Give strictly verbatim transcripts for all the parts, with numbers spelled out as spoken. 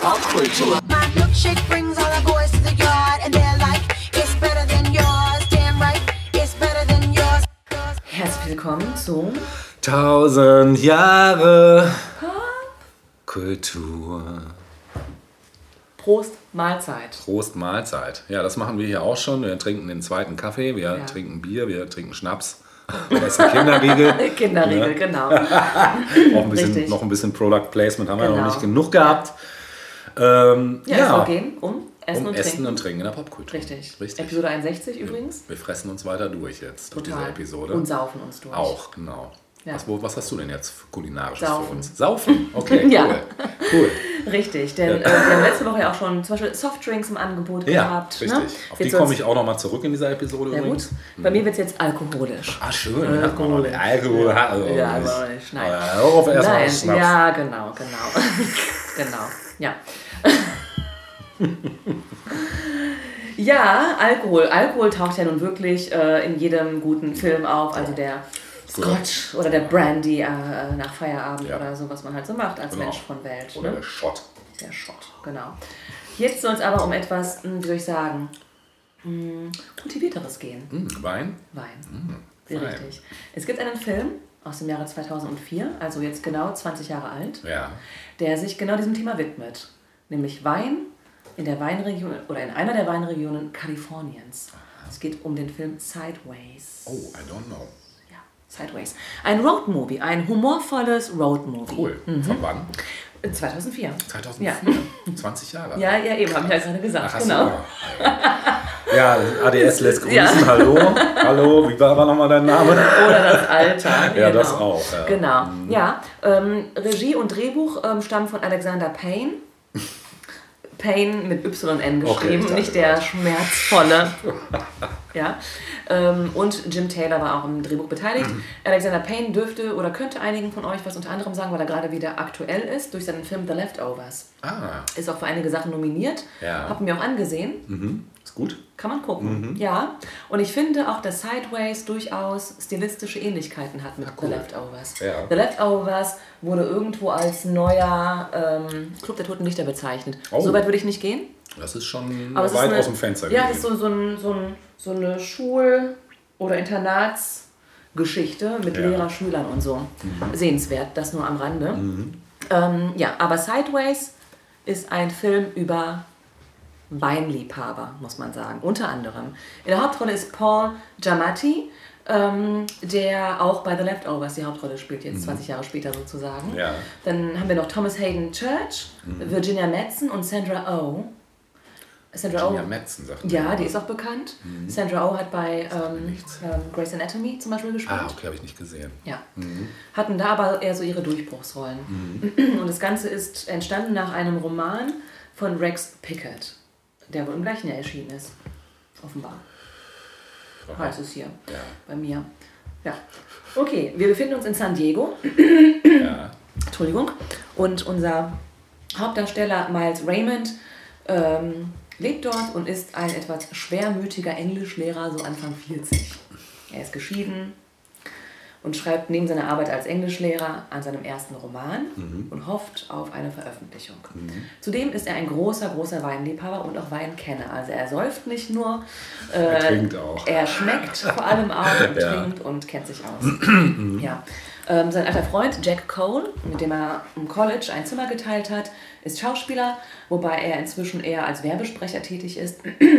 Popkultur. My milkshake brings all the boys to the yard and they're like, it's better than yours. Damn right, it's better than yours. Herzlich willkommen zu Tausend Jahre Popkultur. Kultur. Prost, Mahlzeit. Prost, Mahlzeit. Ja, das machen wir hier auch schon. Wir trinken den zweiten Kaffee, wir Ja. trinken Bier, wir trinken Schnaps. Das ist ein Kinderriegel. Kinderriegel, Ja. genau. Auch ein bisschen, Richtig. noch ein bisschen Product Placement haben wir Genau. noch nicht genug gehabt. Ähm, Ja, es soll gehen um Essen um und Essen Trinken. und Trinken in der Popkultur. Richtig. Richtig. Episode einundsechzig übrigens. Wir fressen uns weiter durch jetzt, durch diese Total. Episode. Und saufen uns durch. Auch, genau. Ja. Was, wo- was hast du denn jetzt für kulinarisches Saufen. für uns? Saufen, okay, cool. Ja. cool. Richtig, denn äh, wir haben letzte Woche ja auch schon zum Beispiel Softdrinks im Angebot Ja, gehabt. richtig. Ne? Auf die Jetzt komme wird's- ich auch nochmal zurück in dieser Episode Sehr gut. übrigens. Bei mir wird es jetzt alkoholisch. Ah, schön. Alkohol. Alkohol. Ja, Also, ja, aber nicht. Nein. Ja, auf erstmal Nein, Schnaps. ja, genau, genau. genau, ja. Ja, Alkohol. Alkohol taucht ja nun wirklich äh, in jedem guten Film auf. Also der Scotch oder der Brandy äh, nach Feierabend Ja. oder so, was man halt so macht als Genau. Mensch von Welt. Oder Ne? der Schott. Der Schott, genau. Jetzt soll es aber um etwas, mh, wie soll ich sagen, mh, kultivierteres gehen. Hm, Wein? Wein. Sehr Wein. richtig. Es gibt einen Film aus dem Jahre zweitausendvier, also jetzt genau zwanzig Jahre alt, Ja. der sich genau diesem Thema widmet. Nämlich Wein in der Weinregion oder in einer der Weinregionen Kaliforniens. Es geht um den Film Sideways. Oh, I don't know. Ja, Sideways. Ein Roadmovie, ein humorvolles Roadmovie. Cool. Von wann? Äh, zweitausendvier. zweitausendvier. Ja. zwanzig Jahre. Ja, ja, eben, habe ich ja gerade gesagt. Ach, hast genau. du. Ja, A D S lässt grüßen. Ja. Hallo. Hallo. Wie war, war nochmal dein Name? Oder das Alter. Ja, genau. das auch, ja. Mhm. Genau. Ja, ähm, Regie und Drehbuch ähm, stammen von Alexander Payne. Payne mit Y N Okay, geschrieben, ich dachte nicht der gerade. schmerzvolle. Ja. Ähm, und Jim Taylor war auch im Drehbuch beteiligt. Mhm. Alexander Payne dürfte oder könnte einigen von euch was unter anderem sagen, weil er gerade wieder aktuell ist, durch seinen Film The Leftovers. Ah, Ist auch für einige Sachen nominiert. Ja. Hab mir auch angesehen. mhm. Ist gut. Kann man gucken, ja. Und ich finde auch, dass Sideways durchaus stilistische Ähnlichkeiten hat mit Ah, cool. The Leftovers. Ja. The Leftovers wurde irgendwo als neuer ähm, Club der Toten Lichter bezeichnet. Oh. So weit würde ich nicht gehen. Das ist schon Aber es ist weit eine, aus dem Fenster Ja, gewesen. es ist so, so, ein, so, ein, so eine Schul- oder Internatsgeschichte mit Ja. Lehrer-Schülern und so. Sehenswert, das nur am Rande. Ähm, ja, aber Sideways ist ein Film über Weinliebhaber, muss man sagen, unter anderem. In der Hauptrolle ist Paul Giamatti, ähm, der auch bei The Leftovers die Hauptrolle spielt, jetzt zwanzig Jahre später sozusagen. Ja. Dann haben wir noch Thomas Hayden Church, Virginia Madsen und Sandra Oh. Sandra Virginia Oh, Madsen, sagt ja, man. die ist auch bekannt. Sandra Oh hat bei ähm, nichts. ähm, Grey's Anatomy zum Beispiel gespielt. Ah, okay, habe ich nicht gesehen. Ja. Hatten da aber eher so ihre Durchbruchsrollen. Und das Ganze ist entstanden nach einem Roman von Rex Pickett, der wohl im gleichen Jahr erschienen ist. Offenbar. Aha. Heißt es hier. Ja. Bei mir. Ja. Okay, wir befinden uns in San Diego. Ja. Entschuldigung. Und unser Hauptdarsteller Miles Raymond ähm, lebt dort und ist ein etwas schwermütiger Englischlehrer, so Anfang vierzig. Er ist geschieden und schreibt neben seiner Arbeit als Englischlehrer an seinem ersten Roman und hofft auf eine Veröffentlichung. Zudem ist er ein großer, großer Weinliebhaber und auch Weinkenner. Also er säuft nicht nur, äh, Er trinkt auch. er schmeckt vor allem auch und Ja. trinkt und kennt sich aus. Ja. Ähm, sein alter Freund Jack Cole, mit dem er im College ein Zimmer geteilt hat, ist Schauspieler, wobei er inzwischen eher als Werbesprecher tätig ist.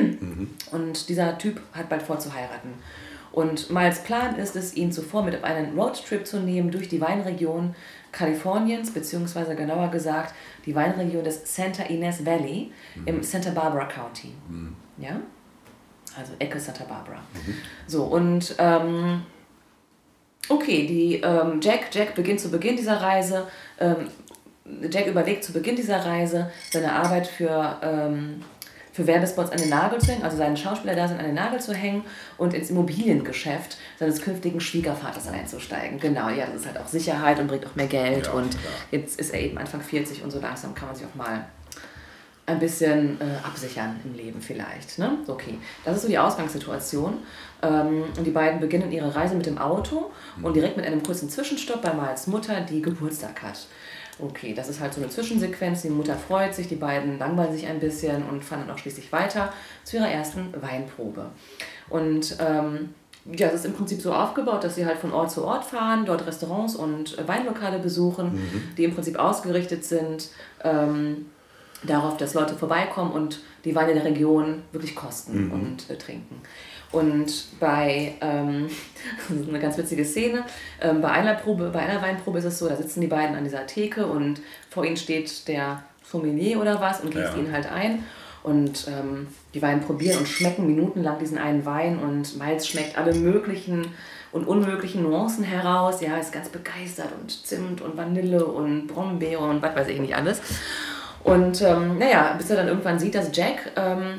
Und dieser Typ hat bald vor zu heiraten. Und Miles Plan ist es, ihn zuvor mit auf einen Roadtrip zu nehmen durch die Weinregion Kaliforniens, beziehungsweise genauer gesagt die Weinregion des Santa Ynez Valley im Santa Barbara County. Ja? Also Ecke Santa Barbara. So, und ähm, okay, die, ähm, Jack, Jack beginnt zu Beginn dieser Reise, ähm, Jack überlegt zu Beginn dieser Reise, seine Arbeit für, ähm, für Werbespots an den Nagel zu hängen, also seinen Schauspieler-Dasein an den Nagel zu hängen und ins Immobiliengeschäft seines künftigen Schwiegervaters einzusteigen. Genau, ja, das ist halt auch Sicherheit und bringt auch mehr Geld. Ja, und klar. jetzt ist er eben Anfang vierzig und so langsam kann man sich auch mal ein bisschen äh, absichern im Leben vielleicht. Ne? Okay, das ist so die Ausgangssituation. Ähm, und die beiden beginnen ihre Reise mit dem Auto und direkt mit einem kurzen Zwischenstopp bei Miles Mutter, die Geburtstag hat. Okay, das ist halt so eine Zwischensequenz. Die Mutter freut sich, die beiden langweilen sich ein bisschen und fahren dann auch schließlich weiter zu ihrer ersten Weinprobe. Und ähm, ja, es ist im Prinzip so aufgebaut, dass sie halt von Ort zu Ort fahren, dort Restaurants und Weinlokale besuchen, mhm. die im Prinzip ausgerichtet sind ähm, darauf, dass Leute vorbeikommen und die Weine der Region wirklich kosten mhm. und äh, trinken. Und bei, ähm, das ist eine ganz witzige Szene, ähm, bei einer Probe, bei einer Weinprobe ist es so, da sitzen die beiden an dieser Theke und vor ihnen steht der Sommelier oder was und gießt ja. ihnen halt ein. Und ähm, die Weine probieren und schmecken minutenlang diesen einen Wein und Miles schmeckt alle möglichen und unmöglichen Nuancen heraus. Ja, ist ganz begeistert und Zimt und Vanille und Brombeere und was weiß ich nicht alles. Und ähm, naja, bis er dann irgendwann sieht, dass Jack ähm,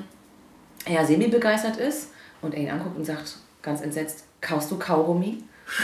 ja semi-begeistert ist und er ihn anguckt und sagt, ganz entsetzt, kaust du Kaugummi?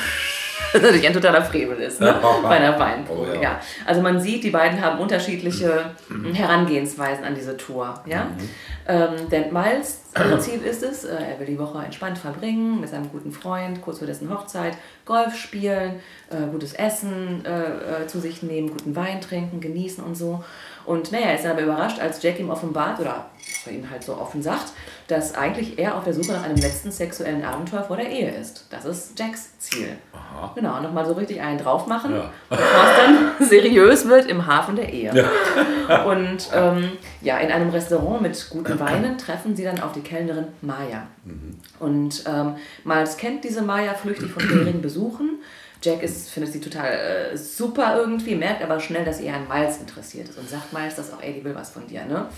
Das natürlich ein totaler Frevel ist, ne? Bei einer Weinprobe. Oh, ja. Ja. Also man sieht, die beiden haben unterschiedliche mhm. Herangehensweisen an diese Tour. Ja? Mhm. Ähm, denn Miles Ziel ist es, äh, er will die Woche entspannt verbringen mit seinem guten Freund, kurz vor dessen Hochzeit, Golf spielen, äh, gutes Essen äh, äh, zu sich nehmen, guten Wein trinken, genießen und so. Und naja, er ist dann aber überrascht, als Jack ihm offenbart, oder was er ihm halt so offen sagt, dass eigentlich er auf der Suche nach einem letzten sexuellen Abenteuer vor der Ehe ist. Das ist Jacks Ziel. Aha. Genau, nochmal so richtig einen drauf machen, ja. bevor es dann seriös wird im Hafen der Ehe. Ja. Und ähm, ja, in einem Restaurant mit guten Weinen treffen sie dann auf die Kellnerin Maya. Mhm. Und ähm, Miles kennt diese Maya flüchtig von vorherigen Besuchen. Jack ist, findet sie total äh, super irgendwie, merkt aber schnell, dass sie eher an Miles interessiert ist und sagt Miles, dass auch, ey, die will was von dir, ne?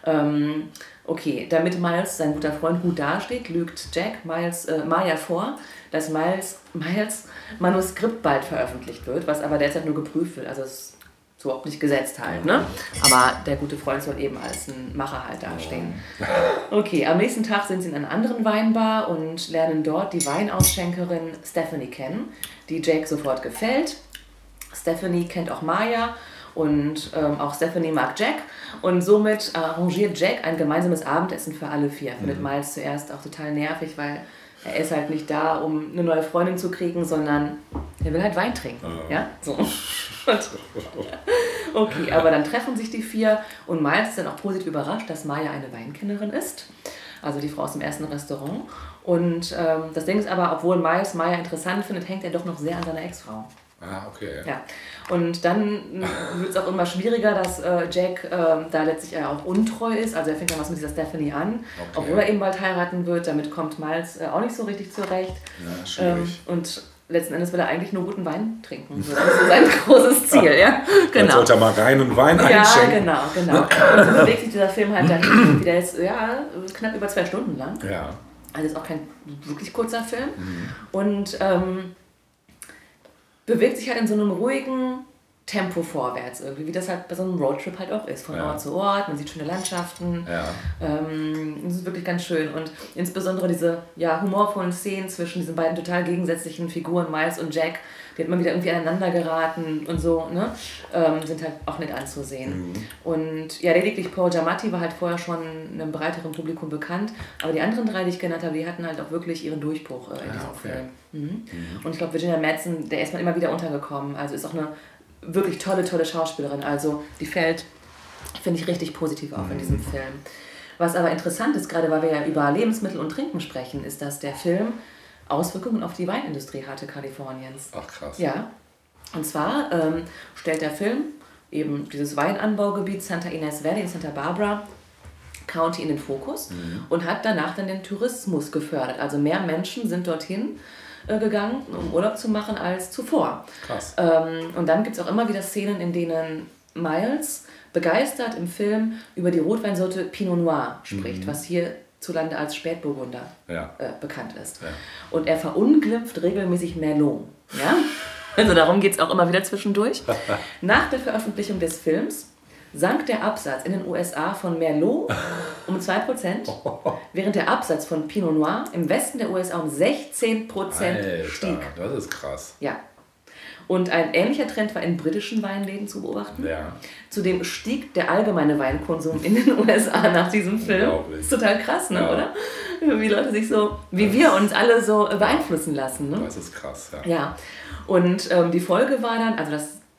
Ähm, okay, damit Miles, sein guter Freund, gut dasteht, lügt Jack Miles, äh, Maya vor, dass Miles, Miles Manuskript bald veröffentlicht wird, was aber derzeit nur geprüft wird, also es ist so überhaupt nicht gesetzt halt, ne? Aber der gute Freund soll eben als ein Macher halt dastehen. Okay, am nächsten Tag sind sie in einer anderen Weinbar und lernen dort die Weinausschenkerin Stephanie kennen, die Jack sofort gefällt. Stephanie kennt auch Maya und ähm, auch Stephanie mag Jack und somit arrangiert Jack ein gemeinsames Abendessen für alle vier. Findet mhm. Miles zuerst auch total nervig, weil er ist halt nicht da, um eine neue Freundin zu kriegen, sondern er will halt Wein trinken. Oh. Ja, so. Okay, aber dann treffen sich die vier und Miles ist dann auch positiv überrascht, dass Maya eine Weinkennerin ist. Also die Frau aus dem ersten Restaurant. Und ähm, das Ding ist aber, obwohl Miles Maya interessant findet, hängt er doch noch sehr an seiner Ex-Frau. Ah, okay. Ja. Ja. Und dann wird es auch immer schwieriger, dass äh, Jack äh, da letztlich äh, auch untreu ist. Also er fängt dann was mit dieser Stephanie an, okay. obwohl er eben bald heiraten wird. Damit kommt Miles äh, auch nicht so richtig zurecht. Ja, schwierig. Ähm, und letzten Endes will er eigentlich nur guten Wein trinken. So, das ist sein großes Ziel, ja. Genau. Dann sollte er mal reinen Wein ja, einschenken. Ja, genau, genau. Und so bewegt sich dieser Film halt dann wieder jetzt, ja, knapp über zwei Stunden lang. Ja. Also ist auch kein wirklich kurzer Film. Mhm. Und ähm, bewegt sich halt in so einem ruhigen Tempo vorwärts irgendwie, wie das halt bei so einem Roadtrip halt auch ist, von ja. Ort zu Ort, man sieht schöne Landschaften, ja. ähm, das ist wirklich ganz schön und insbesondere diese ja, humorvollen Szenen zwischen diesen beiden total gegensätzlichen Figuren, Miles und Jack, die hat man wieder irgendwie aneinander geraten und so, ne, ähm, sind halt auch nett anzusehen. Mhm. Und ja, lediglich Paul Giamatti war halt vorher schon einem breiteren Publikum bekannt, aber die anderen drei, die ich genannt habe, die hatten halt auch wirklich ihren Durchbruch äh, in diesem okay. Film. Mhm. Mhm. Und ich glaube, Virginia Madsen, der ist man immer wieder untergekommen, also ist auch eine wirklich tolle, tolle Schauspielerin. Also die fällt, finde ich, richtig positiv auf in diesem Film. Was aber interessant ist, gerade weil wir ja über Lebensmittel und Trinken sprechen, ist, dass der Film Auswirkungen auf die Weinindustrie hatte Kaliforniens. Ach krass. Ja. Und zwar ähm, stellt der Film eben dieses Weinanbaugebiet Santa Ynez Valley in Santa Barbara County in den Fokus mhm. und hat danach dann den Tourismus gefördert. Also mehr Menschen sind dorthin gegangen, um Urlaub zu machen, als zuvor. Krass. Ähm, und dann gibt es auch immer wieder Szenen, in denen Miles begeistert im Film über die Rotweinsorte Pinot Noir spricht, mhm. was hierzulande als Spätburgunder ja. äh, bekannt ist. Ja. Und er verunglimpft regelmäßig Merlot. Ja? Also darum geht es auch immer wieder zwischendurch. Nach der Veröffentlichung des Films sank der Absatz in den U S A von Merlot um zwei Prozent, während der Absatz von Pinot Noir im Westen der U S A um sechzehn Prozent stieg. Das ist krass. Ja. Und ein ähnlicher Trend war in britischen Weinläden zu beobachten. Ja. Zudem stieg der allgemeine Weinkonsum in den U S A nach diesem Film. Das ist total krass, ne, ja. oder? Wie Leute sich so, wie wir uns alle so beeinflussen lassen. Ne? Das ist krass, ja. Ja. Und ähm, die Folge war dann, also das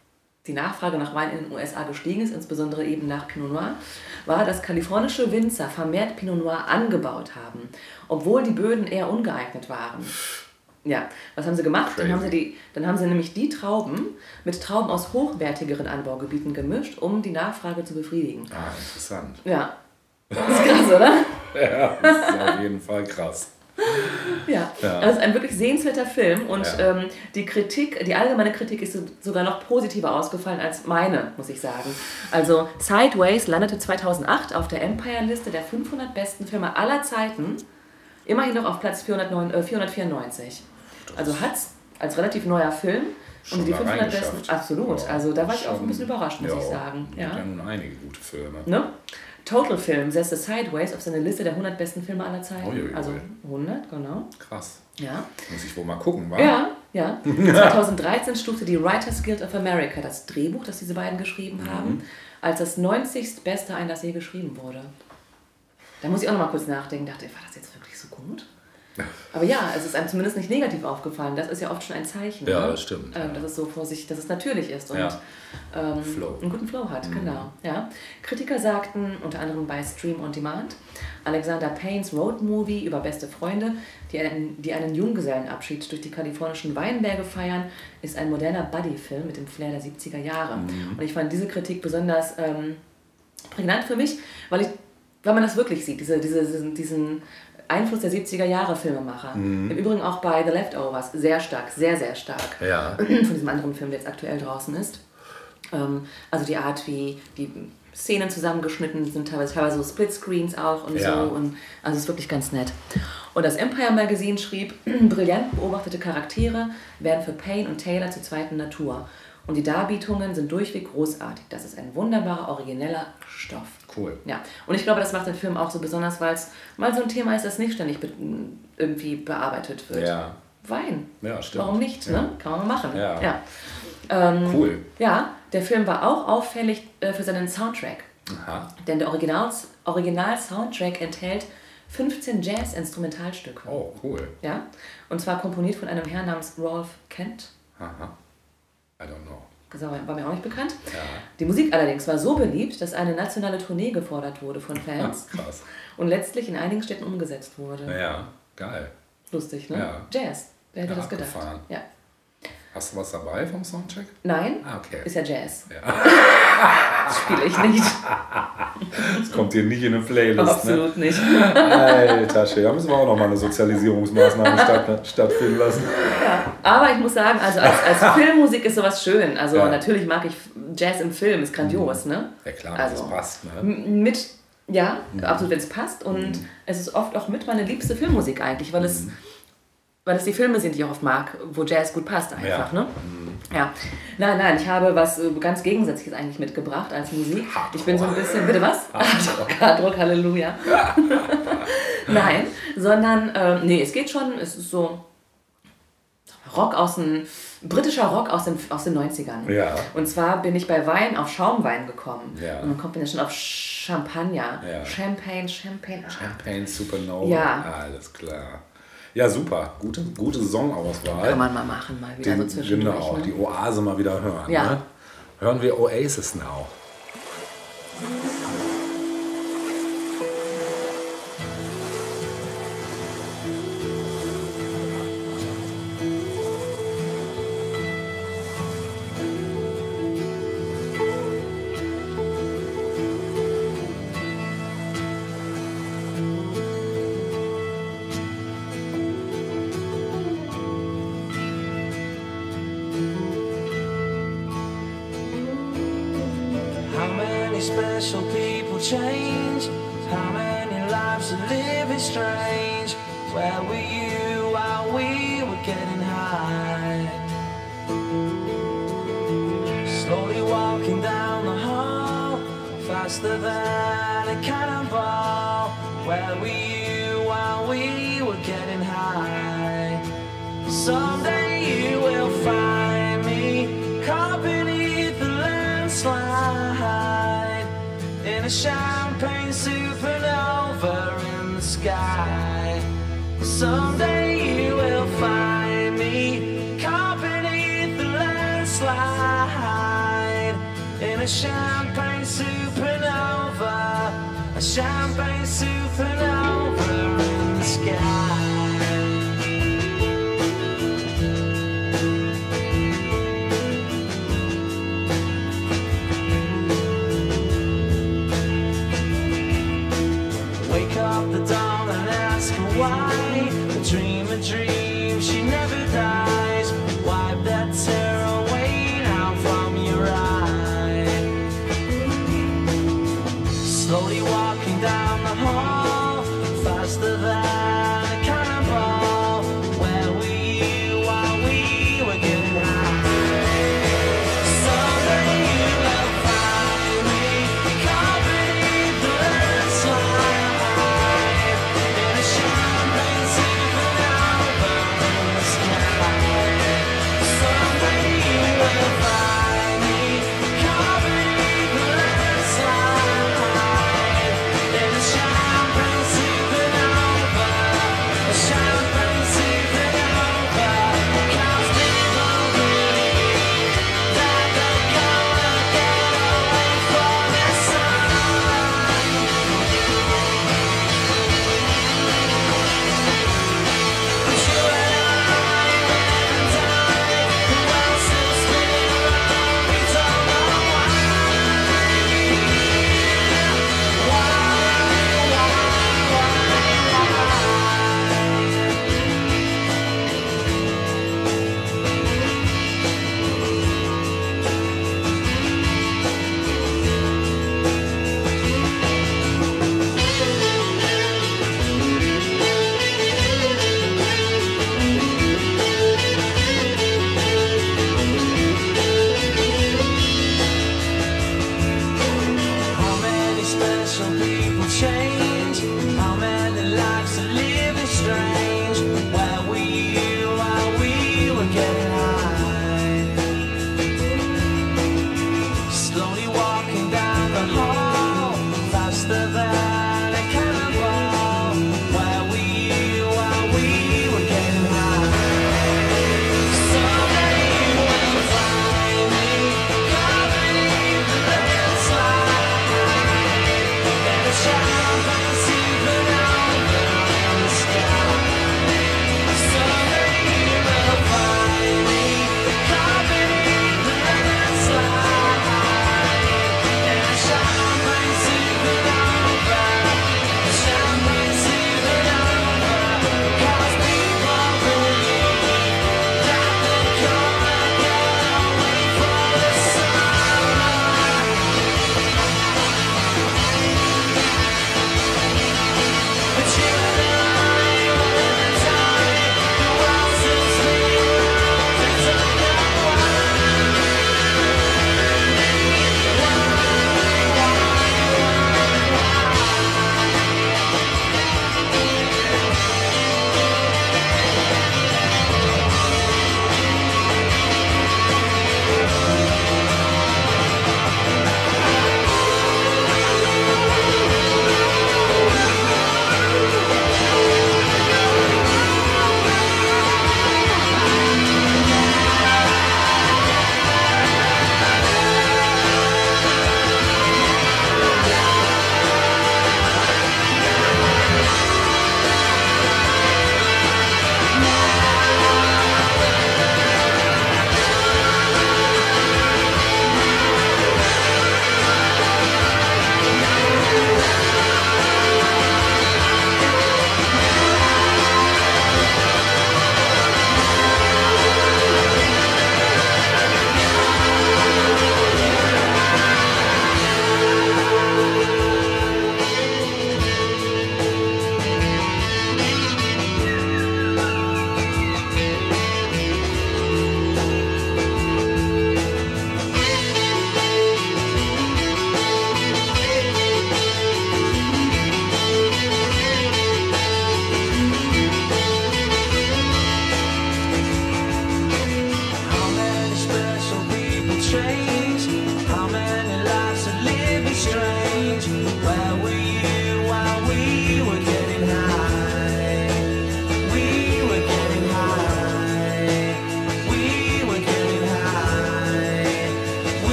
die Nachfrage nach Wein in den U S A gestiegen ist, insbesondere eben nach Pinot Noir, war, dass kalifornische Winzer vermehrt Pinot Noir angebaut haben, obwohl die Böden eher ungeeignet waren. Ja, was haben sie gemacht? Dann haben sie, die, dann haben sie nämlich die Trauben mit Trauben aus hochwertigeren Anbaugebieten gemischt, um die Nachfrage zu befriedigen. Ah, interessant. Ja, das ist krass, oder? Ja, das ist auf jeden Fall krass. Ja, Ja. das ist ein wirklich sehenswerter Film und Ja. ähm, die Kritik, die allgemeine Kritik ist so- sogar noch positiver ausgefallen als meine, muss ich sagen. Also Sideways landete zweitausendacht auf der Empire-Liste der fünfhundert besten Filme aller Zeiten, immerhin noch auf Platz vierhundertneun, äh, vierhundertvierundneunzig. Also hat es als relativ neuer Film Schon und die da fünfhundert reingeschafft. besten, absolut. Ja, Also da war ich auch schon. ein bisschen überrascht, muss Ja, ich sagen. Gibt Ja. ja nun einige gute Filme. Ne? Total Film setzte Sideways auf seine Liste der hundert besten Filme aller Zeiten. Uiuiui. Also hundert, genau. Krass. Ja. Muss ich wohl mal gucken, wa? Ja, ja. zweitausenddreizehn stufte die Writers Guild of America das Drehbuch, das diese beiden geschrieben haben, als das neunzigste Beste ein, das je geschrieben wurde. Da muss ich auch noch mal kurz nachdenken. Dachte, war das jetzt wirklich so gut? Aber ja, es ist einem zumindest nicht negativ aufgefallen. Das ist ja oft schon ein Zeichen. Ja, ne? das stimmt. Ähm, dass es so vor sich, dass es natürlich ist und Ja. ähm, Flow. einen guten Flow hat. Genau. Ja. Kritiker sagten, unter anderem bei Stream on Demand, Alexander Paynes Roadmovie über beste Freunde, die einen, die einen Junggesellenabschied durch die kalifornischen Weinberge feiern, ist ein moderner Buddy-Film mit dem Flair der siebziger Jahre. Und ich fand diese Kritik besonders ähm, prägnant für mich, weil, ich, weil man das wirklich sieht, diese, diese, diesen, diesen Einfluss der siebziger Jahre Filmemacher. Im Übrigen auch bei The Leftovers, sehr stark, sehr, sehr stark. Ja. Von diesem anderen Film, der jetzt aktuell draußen ist. Ähm, also die Art, wie die Szenen zusammengeschnitten sind, teilweise, teilweise so Splitscreens auch und Ja. so. Und, also es ist wirklich ganz nett. Und das Empire Magazine schrieb, brillant beobachtete Charaktere werden für Payne und Taylor zur zweiten Natur. Und die Darbietungen sind durchweg großartig. Das ist ein wunderbarer, origineller Stoff. Cool. Ja, und ich glaube, das macht den Film auch so besonders, weil es mal so ein Thema ist, das nicht ständig be irgendwie bearbeitet wird. Ja. Wein. Ja, stimmt. Warum nicht? Ja. Ne? Kann man mal machen. Ja. Ja. Ähm, Cool. ja, der Film war auch auffällig äh, für seinen Soundtrack. Aha. Denn der Originals Original-Soundtrack enthält fünfzehn Jazz-Instrumentalstücke. Oh, cool. Ja? Und zwar komponiert von einem Herrn namens Rolf Kent. Aha. I don't know. Das war war mir auch nicht bekannt. Ja. Die Musik allerdings war so beliebt, dass eine nationale Tournee gefordert wurde von Fans Krass. und letztlich in einigen Städten umgesetzt wurde. Ja, geil. Lustig, ne? Ja. Jazz. Wer hätte Ja, das gedacht? abgefahren. Ja. Hast du was dabei vom Soundcheck? Nein, Ah, okay. ist ja Jazz. Ja. Das spiele ich nicht. Das kommt hier nicht in eine Playlist, Absolut nicht. ne? Alter Schwede, da müssen wir auch noch mal eine Sozialisierungsmaßnahme statt, stattfinden lassen. Ja, aber ich muss sagen, also als, als Filmmusik ist sowas schön. Also Ja. natürlich mag ich Jazz im Film, ist grandios, ne? Ja klar, Also, das passt, ne? M- Mit, ja, absolut, wenn es passt. Und es ist oft auch mit meine liebste Filmmusik eigentlich, weil es, weil es die Filme sind, die ich auch oft mag, wo Jazz gut passt einfach, Ja. ne? Ja. Nein, nein, ich habe was äh, ganz Gegensätzliches eigentlich mitgebracht als Musik. Ich bin so ein bisschen, bitte was? Hardrock, Hardrock, Halleluja. Nein, sondern, ähm, nee, es geht schon, es ist so Rock aus dem, britischer Rock aus den, aus den neunzigern. Ja. Und zwar bin ich bei Wein auf Schaumwein gekommen. Ja. Und dann kommt man ja schon auf Champagner. Ja. Champagne, Champagne. Champagne Supernova. Ja. Alles klar. Ja, super. Gute, gute Songauswahl. Kann man mal machen, mal wieder Den, so zwischendurch. genau, ne? die Oase mal wieder hören. Ja. Ne? Hören wir Oasis Now. How many special people change? How many lives are living strange? Where were you while we were getting high? Slowly walking down the hall, faster than a cannonball. Where were you while we were getting high? Someday you will find me caught beneath the landslide in a champagne supernova in the sky. Someday you will find me caught beneath the landslide champagne supernova, a champagne supernova in the sky. Wake up the dawn and ask her why. Dream a dream, she never dies. Wipe that tear away now from your eye. Slowly walking down the hall, faster than a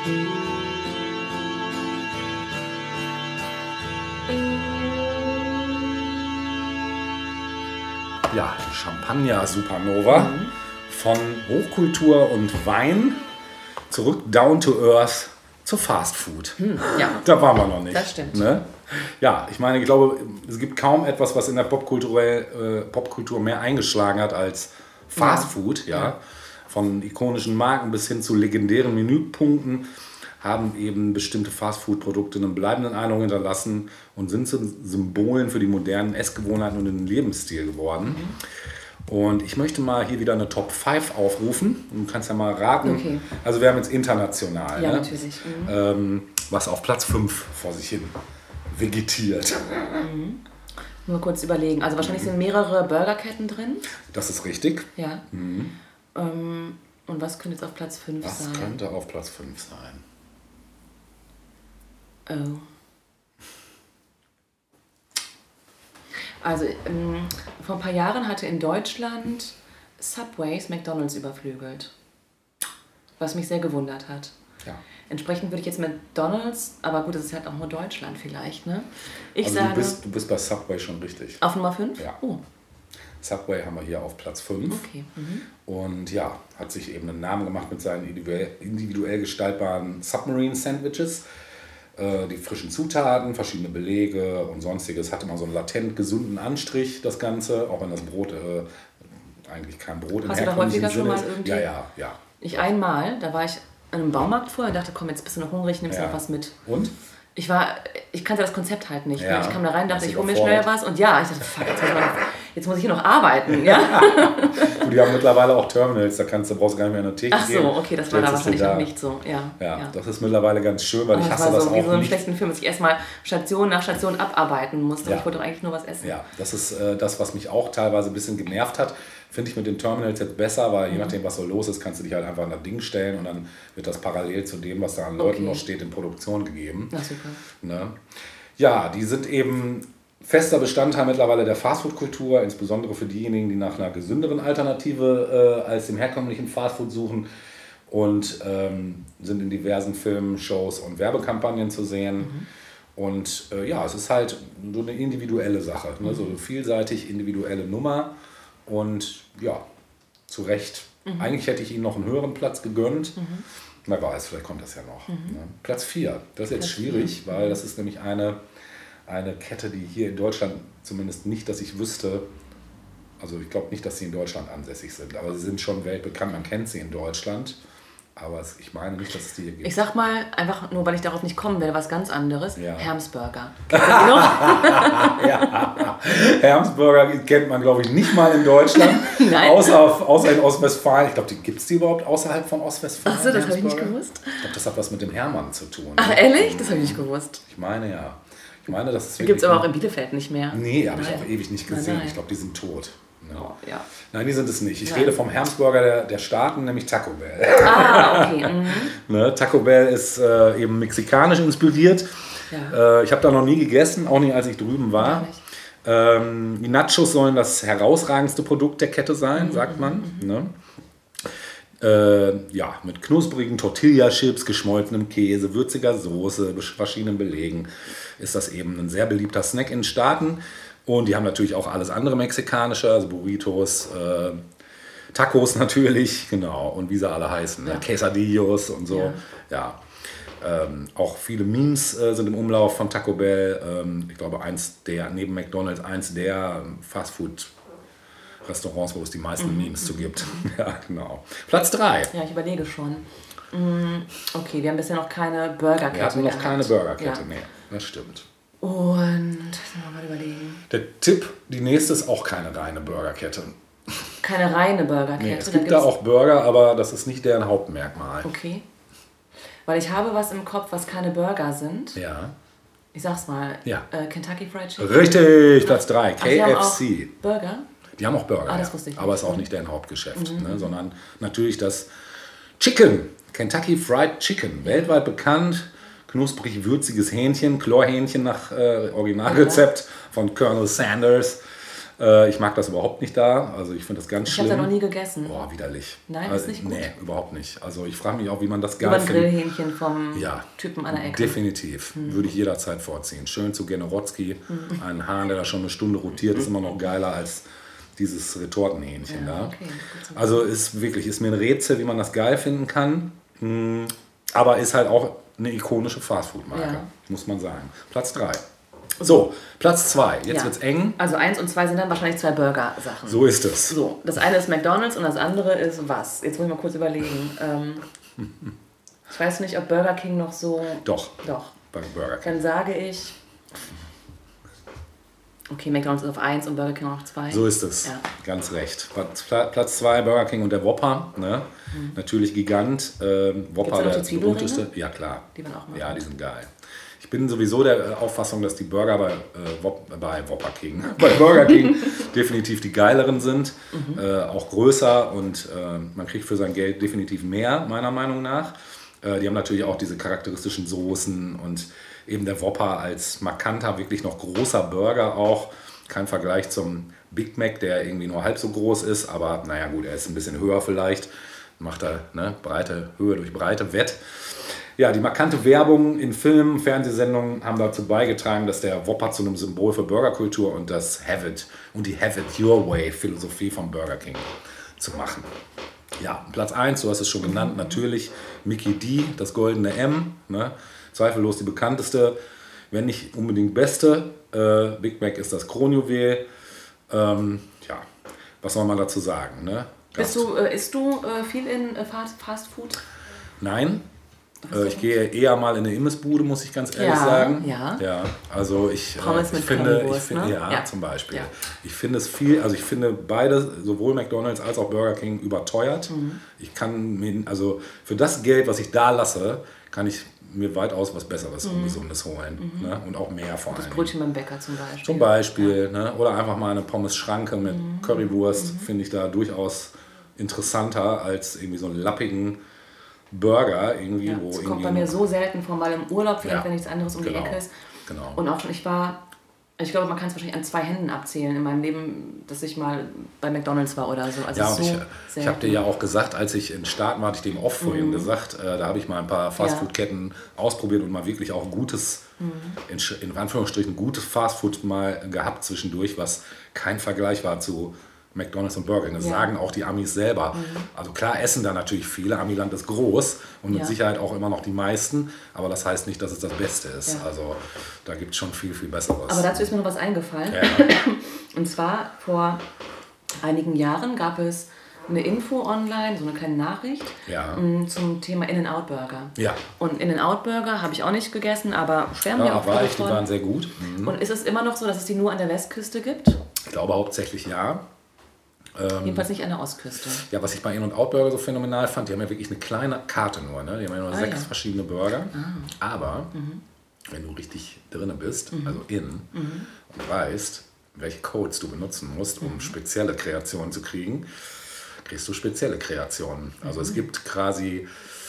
Ja, die Champagner Supernova mhm. von Hochkultur und Wein zurück down to earth zu Fast Food. Hm, ja. Da waren wir noch nicht. Das stimmt. Ne? Ja, ich meine, ich glaube, es gibt kaum etwas, was in der Popkultur, äh, Popkultur mehr eingeschlagen hat als Fast ja. Food. Ja. Ja. Von ikonischen Marken bis hin zu legendären Menüpunkten haben eben bestimmte Fastfood-Produkte einen bleibenden Eindruck hinterlassen und sind zu Symbolen für die modernen Essgewohnheiten und den Lebensstil geworden. Mhm. Und ich möchte mal hier wieder eine Top fünf aufrufen. Du kannst ja mal raten. Okay. Also wir haben jetzt international. Ja, ne? natürlich. Mhm. Ähm, was auf Platz fünf vor sich hin vegetiert. Mhm. Nur kurz überlegen. Also wahrscheinlich sind mehrere Burgerketten drin. Das ist richtig. Ja. Mhm. Ähm, und was könnte jetzt auf Platz fünf was sein? Was könnte auf Platz fünf sein? Oh. Also ähm, vor ein paar Jahren hatte in Deutschland Subways McDonald's überflügelt. Was mich sehr gewundert hat. Ja. Entsprechend würde ich jetzt McDonald's, aber gut, das ist halt auch nur Deutschland vielleicht, ne? Ich also sage, du bist, du bist bei Subway schon richtig. Auf Nummer fünf? Ja. Oh. Subway haben wir hier auf Platz fünf. Okay. Mhm. Und ja, hat sich eben einen Namen gemacht mit seinen individuell, individuell gestaltbaren Submarine Sandwiches. Äh, die frischen Zutaten, verschiedene Belege und sonstiges. Hatte mal so einen latent gesunden Anstrich, das Ganze. Auch wenn das Brot äh, eigentlich kein Brot Hast du da häufiger schon mal ist. irgendwie? Ja, ja, ja. Ich einmal, da war ich in einem Baumarkt vorher und dachte, komm, jetzt bist du noch hungrig, nimmst ja. noch was mit. Und? Ich war, ich kannte das Konzept halt nicht. Ja. Ich kam da rein, dachte, ich hole mir schnell was und ja, ich dachte, fuck, jetzt muss, man, jetzt muss ich hier noch arbeiten. Ja? Gut, die haben mittlerweile auch Terminals, da kannst du, brauchst du gar nicht mehr eine Theke Ach so, geben. okay, das war da wahrscheinlich noch nicht so. Ja, ja, ja, das ist mittlerweile ganz schön, weil oh, ich das hasse war das so, auch wie so einem nicht. schlechten Film, dass ich erstmal Station nach Station abarbeiten musste. Ja. Ich wollte doch eigentlich nur was essen. Ja, das ist äh, das, was mich auch teilweise ein bisschen genervt hat. Finde ich mit den Terminals jetzt besser, weil je nachdem, was so los ist, kannst du dich halt einfach an das Ding stellen und dann wird das parallel zu dem, was da an Leuten okay. noch steht, in Produktion gegeben. Na super. Ne? Ja, die sind eben fester Bestandteil mittlerweile der Fastfood-Kultur, insbesondere für diejenigen, die nach einer gesünderen Alternative äh, als dem herkömmlichen Fastfood suchen und ähm, sind in diversen Filmen, Shows und Werbekampagnen zu sehen. Mhm. Und äh, ja, es ist halt so eine individuelle Sache, ne? Mhm. So eine vielseitig individuelle Nummer. Und ja, zu Recht. Mhm. Eigentlich hätte ich ihnen noch einen höheren Platz gegönnt. Mhm. Wer weiß, vielleicht kommt das ja noch. Mhm. Ne? Platz vier, das ist jetzt Platz schwierig, vier. Weil das ist nämlich eine, eine Kette, die hier in Deutschland zumindest nicht, dass ich wüsste, also ich glaube nicht, dass sie in Deutschland ansässig sind, aber sie sind schon weltbekannt, man kennt sie in Deutschland. Aber ich meine nicht, dass es die hier gibt. Ich sag mal, einfach nur, weil ich darauf nicht kommen will, was ganz anderes. Ja. Herms Burger. Kennst du die noch? Ja. Herms Burger kennt man, glaube ich, nicht mal in Deutschland. Nein. Außer, außer in Ostwestfalen. Ich glaube, gibt es die überhaupt außerhalb von Ostwestfalen? Achso, das habe ich nicht gewusst. Ich glaube, das hat was mit dem Hermann zu tun. Ach, ehrlich? Das habe ich nicht gewusst. Ich meine, ja. Ich meine, das ist die gibt es aber auch in Bielefeld nicht mehr. Nee, habe ich auch ewig nicht gesehen. Nein, nein. Ich glaube, die sind tot. Ne? Oh, ja. Nein, die sind es nicht. Ich Nein. rede vom Hermsburger der, der Staaten, nämlich Taco Bell. Ah, okay. Mhm. Ne? Taco Bell ist äh, eben mexikanisch inspiriert. Ja. Äh, ich habe da noch nie gegessen, auch nicht, als ich drüben war. Gar nicht. Ähm, die Nachos sollen das herausragendste Produkt der Kette sein, mhm. sagt man. Mhm. Ne? Äh, ja, mit knusprigen Tortilla-Chips, geschmolzenem Käse, würziger Soße, verschiedenen Belegen ist das eben ein sehr beliebter Snack in den Staaten. Und die haben natürlich auch alles andere mexikanische, also Burritos, äh, Tacos natürlich, genau, und wie sie alle heißen, ja. ne? Quesadillos und so. Ja. ja. Ähm, auch viele Memes äh, sind im Umlauf von Taco Bell. Ähm, ich glaube, eins der, neben McDonald's, eins der Fastfood-Restaurants, wo es die meisten mhm. Memes zu gibt. Ja, genau. Platz drei. Ja, ich überlege schon. Okay, wir haben bisher noch keine Burgerkette. Wir hatten noch gehabt. keine Burgerkette, ja. nee, das stimmt. Und, lass mal überlegen. Der Tipp, die nächste ist auch keine reine Burgerkette. Keine reine Burgerkette? Nee, es gibt da auch Burger, aber das ist nicht deren Hauptmerkmal. Okay. Weil ich habe was im Kopf, was keine Burger sind. Ja. Ich sag's mal. Ja. Äh, Kentucky Fried Chicken. Richtig, Platz drei. Ach, K F C. Die haben auch Burger? Die haben auch Burger, ah, das ja. wusste ich nicht. Aber es ist auch nicht deren Hauptgeschäft, mhm. ne? Sondern natürlich das Chicken. Kentucky Fried Chicken. Weltweit bekannt. Knusprig würziges Hähnchen, Chlorhähnchen nach äh, Originalrezept von Colonel Sanders. Äh, ich mag das überhaupt nicht da. Also ich finde das ganz Ich schlimm. habe da noch nie gegessen. Boah, widerlich. Nein, also, ist nicht gut? Nee, überhaupt nicht. Also ich frage mich auch, wie man das Über geil ein findet. Grillhähnchen vom Ja, Typen an der Ecke. definitiv. Würde ich jederzeit vorziehen. Schön zu Generotzki. Mhm. Ein Hahn, der da schon eine Stunde rotiert, ist immer noch geiler als dieses Retortenhähnchen Ja, da. okay, gut zu Also ist wirklich, ist mir ein Rätsel, wie man das geil finden kann. Hm, Aber ist halt auch eine ikonische Fastfood-Marke, Ja. muss man sagen. Platz drei. So, Platz zwei. Jetzt Ja. wird's eng. Also eins und zwei sind dann wahrscheinlich zwei Burger-Sachen. So ist es. So, das eine ist McDonald's und das andere ist was? Jetzt muss ich mal kurz überlegen. Ähm, ich weiß nicht, ob Burger King noch so... Doch, Doch. bei Burger King. Dann sage ich... Okay, McDonald's ist auf eins und Burger King auf zwei. So ist es. Ja. Ganz recht. Platz- Platz zwei, Burger King und der Whopper. Ne? Natürlich Gigant. Ähm, Gibt's Whopper, da noch der die Zwiebelringe? berühmteste. Ja, klar. Die waren auch mal Ja, gut. die sind geil. Ich bin sowieso der äh, Auffassung, dass die Burger bei, äh, Whop, bei Whopper King, bei Burger King definitiv die geileren sind. Mhm. Äh, auch größer und äh, man kriegt für sein Geld definitiv mehr, meiner Meinung nach. Äh, die haben natürlich auch diese charakteristischen Soßen und eben der Whopper als markanter, wirklich noch großer Burger auch. Kein Vergleich zum Big Mac, der irgendwie nur halb so groß ist, aber naja gut, er ist ein bisschen höher vielleicht. Macht er ne, Breite, Höhe durch Breite wett. Ja, die markante Werbung in Filmen, Fernsehsendungen haben dazu beigetragen, dass der Whopper zu einem Symbol für Burgerkultur und das Have It und die Have It Your Way Philosophie von Burger King zu machen. Ja, Platz eins, du hast es schon genannt, natürlich Mickey D, das goldene M, ne? Zweifellos die bekannteste, wenn nicht unbedingt beste. Äh, Big Mac ist das Kronjuwel. Ähm, ja, was soll man dazu sagen? Ne? Bist du, äh, isst du äh, viel in äh, Fast, Fast Food? Nein, äh, ich gehe eher mal in eine Imbissbude, muss ich ganz ehrlich Ja, sagen. ja. ja also ich, äh, Pommes ich mit finde, ich Currywurst, finde ne? ja, Ja. zum Beispiel. Ja. Ich finde es viel, also ich finde beide, sowohl McDonald's als auch Burger King überteuert. Mhm. Ich kann mir, also für das Geld, was ich da lasse, kann ich mir weitaus was Besseres und Gesundes holen. Ne? Und auch mehr vor Mhm. Das allem. Brötchen beim Bäcker zum Beispiel. Zum Beispiel, ne? Oder einfach mal eine Pommes-Schranke mit Currywurst, finde ich da durchaus interessanter als irgendwie so einen lappigen Burger irgendwie, Ja, wo das irgendwie kommt bei mir so selten vor, mal im Urlaub, vielleicht Ja, wenn nichts anderes um genau, die Ecke ist. genau. Und auch schon, ich war, ich glaube, man kann es wahrscheinlich an zwei Händen abzählen in meinem Leben, dass ich mal bei McDonald's war oder so. Also Ja, so und ich, ich habe dir selten. ja auch gesagt, als ich in Staaten war, hatte ich dem oft vorhin gesagt, äh, da habe ich mal ein paar Fastfood-Ketten ausprobiert und mal wirklich auch gutes, in, Sch- in Anführungsstrichen gutes Fastfood mal gehabt zwischendurch, was kein Vergleich war zu McDonald's und Burger King. Das Ja. sagen auch die Amis selber. Also klar essen da natürlich viele, Amiland ist groß und mit Ja. Sicherheit auch immer noch die meisten, aber das heißt nicht, dass es das Beste ist. Ja. Also da gibt es schon viel, viel Besseres. Aber dazu ist mir noch was eingefallen. ja. Und zwar vor einigen Jahren gab es eine Info online, so eine kleine Nachricht Ja. m, zum Thema In-N-Out-Burger. Ja. Und In-N-Out-Burger habe ich auch nicht gegessen, aber schwärmen ja Ja, auch war viele ich, die von. waren sehr gut. Mhm. Und ist es immer noch so, dass es die nur an der Westküste gibt? Ich glaube hauptsächlich ja. Jedenfalls nicht an der Ostküste. Ja, was ich bei In- und Out-Burger so phänomenal fand, die haben ja wirklich eine kleine Karte nur. Ne? Die haben ja nur Ah, sechs ja. verschiedene Burger. Aber wenn du richtig drinne bist, also in, und weißt, welche Codes du benutzen musst, um spezielle Kreationen zu kriegen, kriegst du spezielle Kreationen. Also es gibt quasi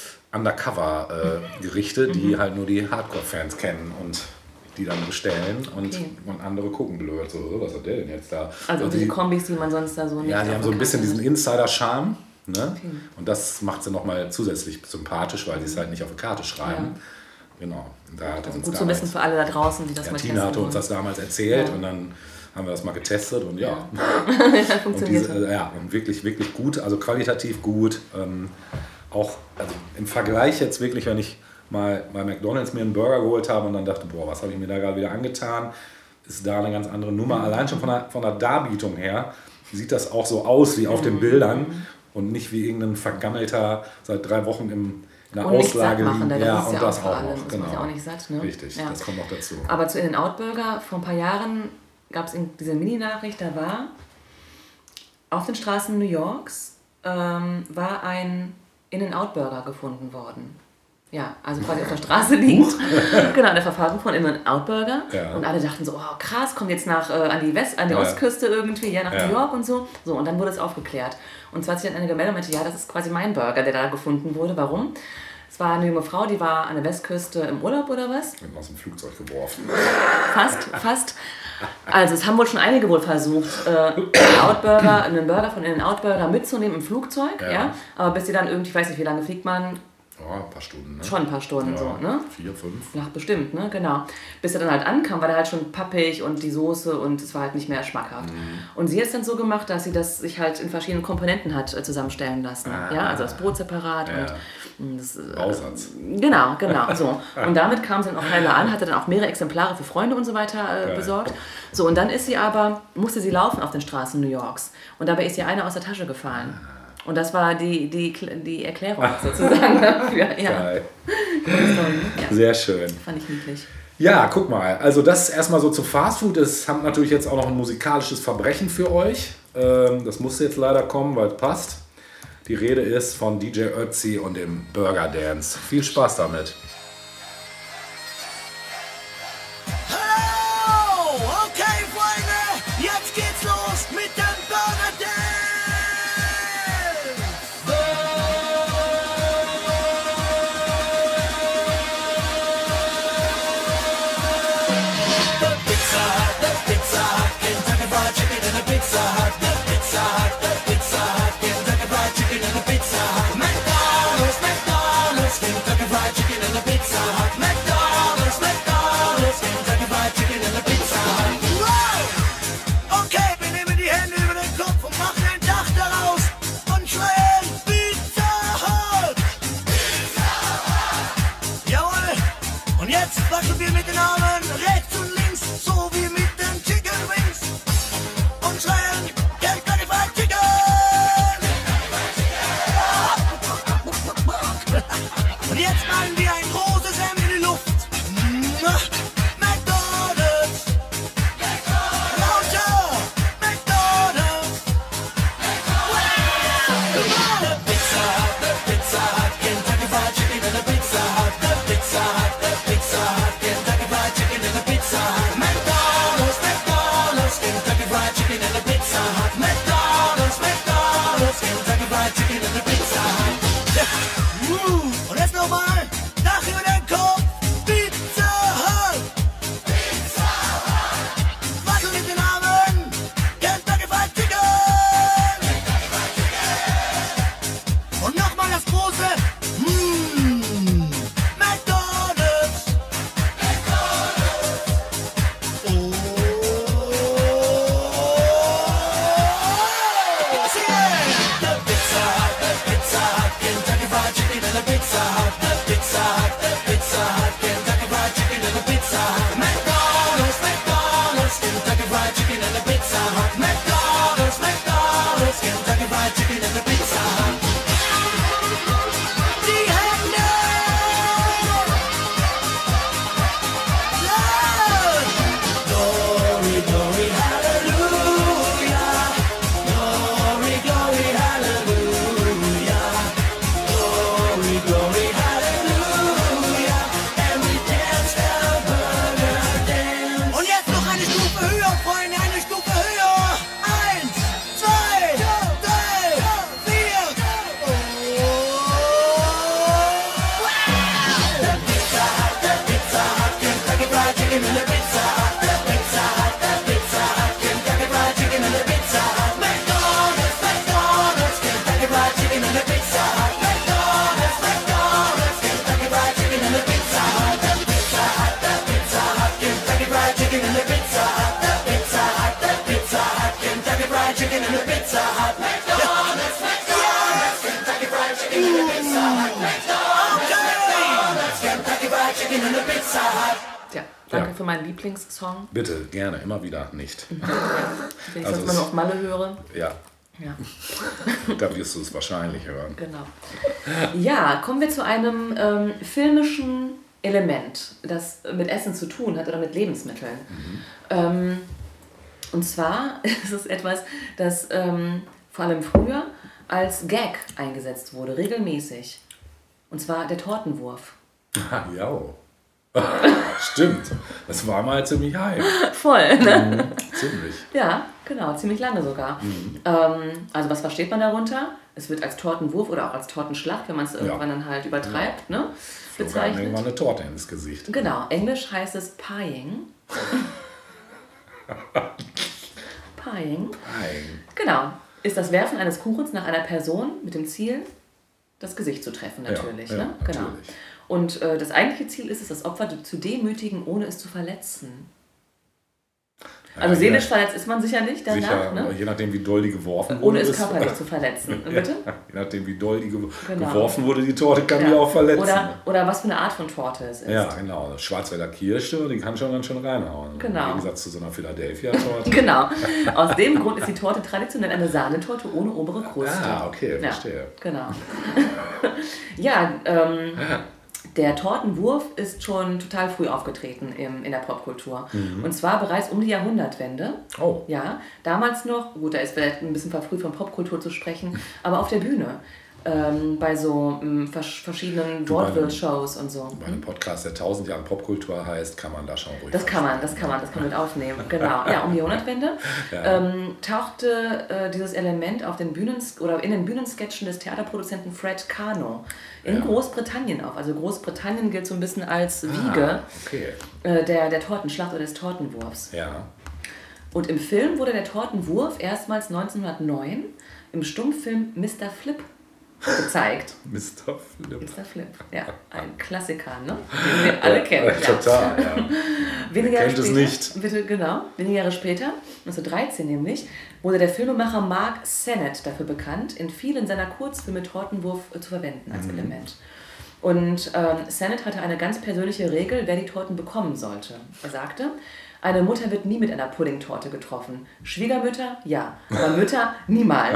Undercover-Gerichte, die halt nur die Hardcore-Fans kennen und die dann bestellen und, Okay. und andere gucken blöd. So, "Oh, was hat der denn jetzt da? Also die- diese Kombis, die man sonst da so nicht ja, die auf haben so ein der bisschen Karte diesen hat. Insider-Charme. Ne? Und das macht sie nochmal zusätzlich sympathisch, weil sie es halt nicht auf die Karte schreiben. Genau. Und da hat er uns Gut zu damals, wissen für alle da draußen, die das ja, mal Tina testen hatte uns wollen. das damals erzählt Ja. und dann haben wir das mal getestet und ja. Ja, Und, funktioniert. diese, äh, ja, und wirklich, wirklich gut, also qualitativ gut. Ähm, auch also im Vergleich jetzt wirklich, wenn ich mal bei McDonald's mir einen Burger geholt habe und dann dachte, boah, was habe ich mir da gerade wieder angetan, ist da eine ganz andere Nummer. Allein schon von der, von der Darbietung her sieht das auch so aus wie auf den Bildern und nicht wie irgendein vergammelter, seit drei Wochen im, in der Und nicht Auslage satt machen, liegt. denn Ja, das ist und ja das auch vor auch allem, noch. das Genau. macht ja auch nicht satt, ne? Richtig, Ja. das kommt noch dazu. Aber zu In-N-Out-Burger, vor ein paar Jahren gab es diese Mini-Nachricht, da war auf den Straßen New Yorks ähm, war ein In-N-Out-Burger gefunden worden. Ja, also quasi auf der Straße liegt. Genau, der Verfahren von In-N-Out-Burger. Ja. Und alle dachten so, oh krass, kommt jetzt nach, äh, an die West, an die Ja. Ostküste irgendwie, ja, nach Ja. New York und so. So, und dann wurde es aufgeklärt. Und zwar hat sich dann eine gemeldet und meinte, ja, das ist quasi mein Burger, der da gefunden wurde. Warum? Es war eine junge Frau, die war an der Westküste im Urlaub oder was? Ich bin aus dem Flugzeug geworfen. Fast, fast. Also es haben wohl schon einige wohl versucht, äh, einen Outburger, einen Burger von In-N-Out Burger mitzunehmen im Flugzeug, ja. ja. Aber bis sie dann irgendwie, ich weiß nicht, wie lange fliegt man? Oh, ein paar Stunden, ne? Schon ein paar Stunden, ja, so, ne? Vier, fünf. Ach, bestimmt, ne? Genau. Bis er dann halt ankam, war der halt schon pappig und die Soße und es war halt nicht mehr schmackhaft. Mhm. Und sie hat es dann so gemacht, dass sie das sich halt in verschiedenen Komponenten hat äh, zusammenstellen lassen. Ah, ja, also das Brot separat ja. und das, äh, Bausatz. Genau, genau, so. Und damit kam sie dann auch heller an, hatte dann auch mehrere Exemplare für Freunde und so weiter äh, besorgt. So, und dann ist sie aber, musste sie laufen auf den Straßen New Yorks. Und dabei ist ihr einer aus der Tasche gefallen. Und das war die, die, die Erklärung sozusagen dafür. Ja. Geil. Ja. Sehr schön. Fand ich niedlich. Ja, guck mal. Also das erstmal so zu Fastfood. Es haben natürlich jetzt auch noch ein musikalisches Verbrechen für euch. Das musste jetzt leider kommen, weil es passt. Die Rede ist von D J Ötzi und dem Burger Dance. Viel Spaß damit. Hallo! Okay, Freunde, jetzt geht's los mit dem Burger Dance! Ja, danke ja. für meinen Lieblingssong. Bitte, gerne, immer wieder nicht. Ja, wenn ich Also das mal noch auf Malle höre. Ja. Ja. Da wirst du es wahrscheinlich hören. Genau. Ja, kommen wir zu einem ähm, filmischen Element, das mit Essen zu tun hat oder mit Lebensmitteln. Mhm. Ähm, und zwar ist es etwas, das ähm, vor allem früher als Gag eingesetzt wurde, regelmäßig. Und zwar der Tortenwurf. Ah, ja. Stimmt. Das war mal ziemlich hype. Voll, ne? Mhm, ziemlich. Ja, genau, ziemlich lange sogar. Mhm. Ähm, also was versteht man darunter? Es wird als Tortenwurf oder auch als Tortenschlacht, wenn man es irgendwann ja. dann halt übertreibt, ja. ne? bezeichnet. Irgendwann eine Torte ins Gesicht. Genau, Englisch heißt es Pieing. Pieing. Pieing. Genau. Ist das Werfen eines Kuchens nach einer Person mit dem Ziel, das Gesicht zu treffen, natürlich. Ja, ja, ne? Genau. natürlich. Und äh, das eigentliche Ziel ist es, das Opfer zu demütigen, ohne es zu verletzen. Also Ja, seelisch ja. verletzt ist man sicher nicht danach, Sicher, ne? je nachdem wie doll die geworfen wurde. Ohne es ist- körperlich zu verletzen. Bitte? Ja, je nachdem wie doll die ge Genau. geworfen wurde, die Torte kann Ja. die auch verletzen. Oder, oder was für eine Art von Torte es ist. ja, genau. Schwarzwälder Kirsche, die kann schon ganz schön reinhauen. Genau. Im Gegensatz zu so einer Philadelphia-Torte. Genau. Aus dem Grund ist die Torte traditionell eine Sahnetorte ohne obere Kruste. Ah, okay, Ja, verstehe. genau. ja, ähm, der Tortenwurf ist schon total früh aufgetreten im, in der Popkultur. Und zwar bereits um die Jahrhundertwende. Oh. Ja, damals noch, gut, da ist vielleicht ein bisschen verfrüht von Popkultur zu sprechen, aber auf der Bühne. Ähm, bei so ähm, vers verschiedenen Vaudeville-Shows und so. Bei einem Podcast, der tausend Jahre Popkultur heißt, kann man da schon ruhig Das kann man, das kann man, das kann man mit aufnehmen. Genau. Ja, um die Jahrhundertwende Ja. ähm, tauchte äh, dieses Element auf den Bühnen oder in den Bühnensketchen des Theaterproduzenten Fred Kano in Ja. Großbritannien auf. Also Großbritannien gilt so ein bisschen als Wiege Ah, okay. äh, der, der Tortenschlacht oder des Tortenwurfs. Ja. Und im Film wurde der Tortenwurf erstmals neunzehnhundertneun im Stummfilm Mister Flip gezeigt. Mister Flip. Mister Flip, ja, ein Klassiker, ne? Den wir alle kennen. Ja, Ja. total, ja. Wenige Jahre kennt es später, nicht. Bitte, genau. Wenige Jahre später, neunzehnhundertdreizehn nämlich, wurde der Filmemacher Mark Sennett dafür bekannt, in vielen seiner Kurzfilme Tortenwurf äh, zu verwenden als Mhm. Element. Und ähm, Sennett hatte eine ganz persönliche Regel, wer die Torten bekommen sollte. Er sagte, eine Mutter wird nie mit einer Puddingtorte getroffen. Schwiegermütter, ja, aber Mütter niemals.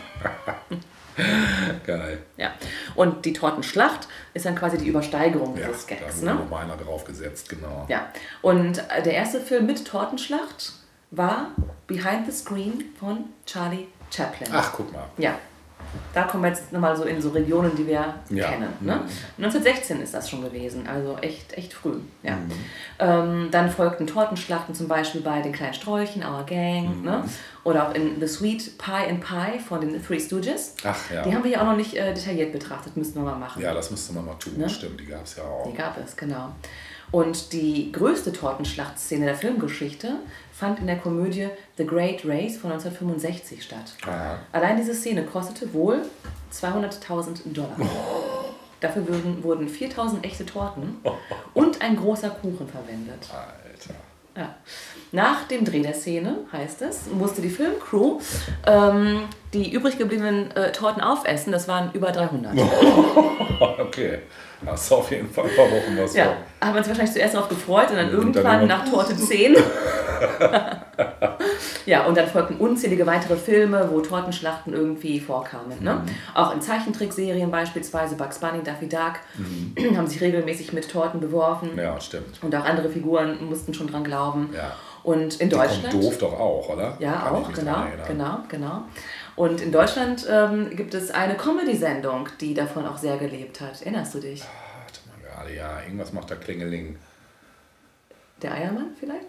Geil. Ja. Und die Tortenschlacht ist dann quasi die Übersteigerung Ja, dieses da Gags. wurde Ne? noch mal einer draufgesetzt, genau. Ja. Und äh, der erste Film mit Tortenschlacht war Behind the Screen von Charlie Chaplin. Ach, guck mal. Ja. Da kommen wir jetzt nochmal so in so Regionen, die wir Ja. kennen. Ne? Mhm. neunzehnhundertsechzehn ist das schon gewesen, also echt, echt früh. Ja. Mhm. Ähm, dann folgten Tortenschlachten zum Beispiel bei den kleinen Sträuchen, Our Gang, Mhm. ne? Oder auch in The Sweet Pie and Pie von den Three Stooges. Ach ja. Die haben wir ja auch noch nicht äh, detailliert betrachtet, müssten wir mal machen. Ja, das müsste man mal tun. Ne? Stimmt, die gab es ja auch. Die gab es, genau. Und die größte Tortenschlachtszene der Filmgeschichte fand in der Komödie The Great Race von neunzehnhundertfünfundsechzig statt. Aha. Allein diese Szene kostete wohl zweihunderttausend Dollar. Dafür wurden, wurden viertausend echte Torten und ein großer Kuchen verwendet. Alter. Ja. Nach dem Dreh der Szene, heißt es, musste die Filmcrew ähm, die übrig gebliebenen äh, Torten aufessen. Das waren über dreihundert. Okay. Hast du auf jeden Fall ein paar Wochen was Ja, vor. haben wir uns wahrscheinlich zuerst darauf gefreut und dann Und irgendwann dann nach Torte zehn. Ja, und dann folgten unzählige weitere Filme, wo Tortenschlachten irgendwie vorkamen. Ne? Mhm. Auch in Zeichentrickserien beispielsweise Bugs Bunny, Daffy Duck Mhm. haben sich regelmäßig mit Torten beworfen. Ja, stimmt. Und auch andere Figuren mussten schon dran glauben. Ja. Und in Die Deutschland... kommt doof doch auch, oder? Ja, Kann ich auch, mich genau, dran erinnern. genau, genau. Und in Deutschland ähm, gibt es eine Comedy-Sendung, die davon auch sehr gelebt hat. Erinnerst du dich? Warte mal gerade, ja, irgendwas macht da Klingeling. Der Eiermann vielleicht?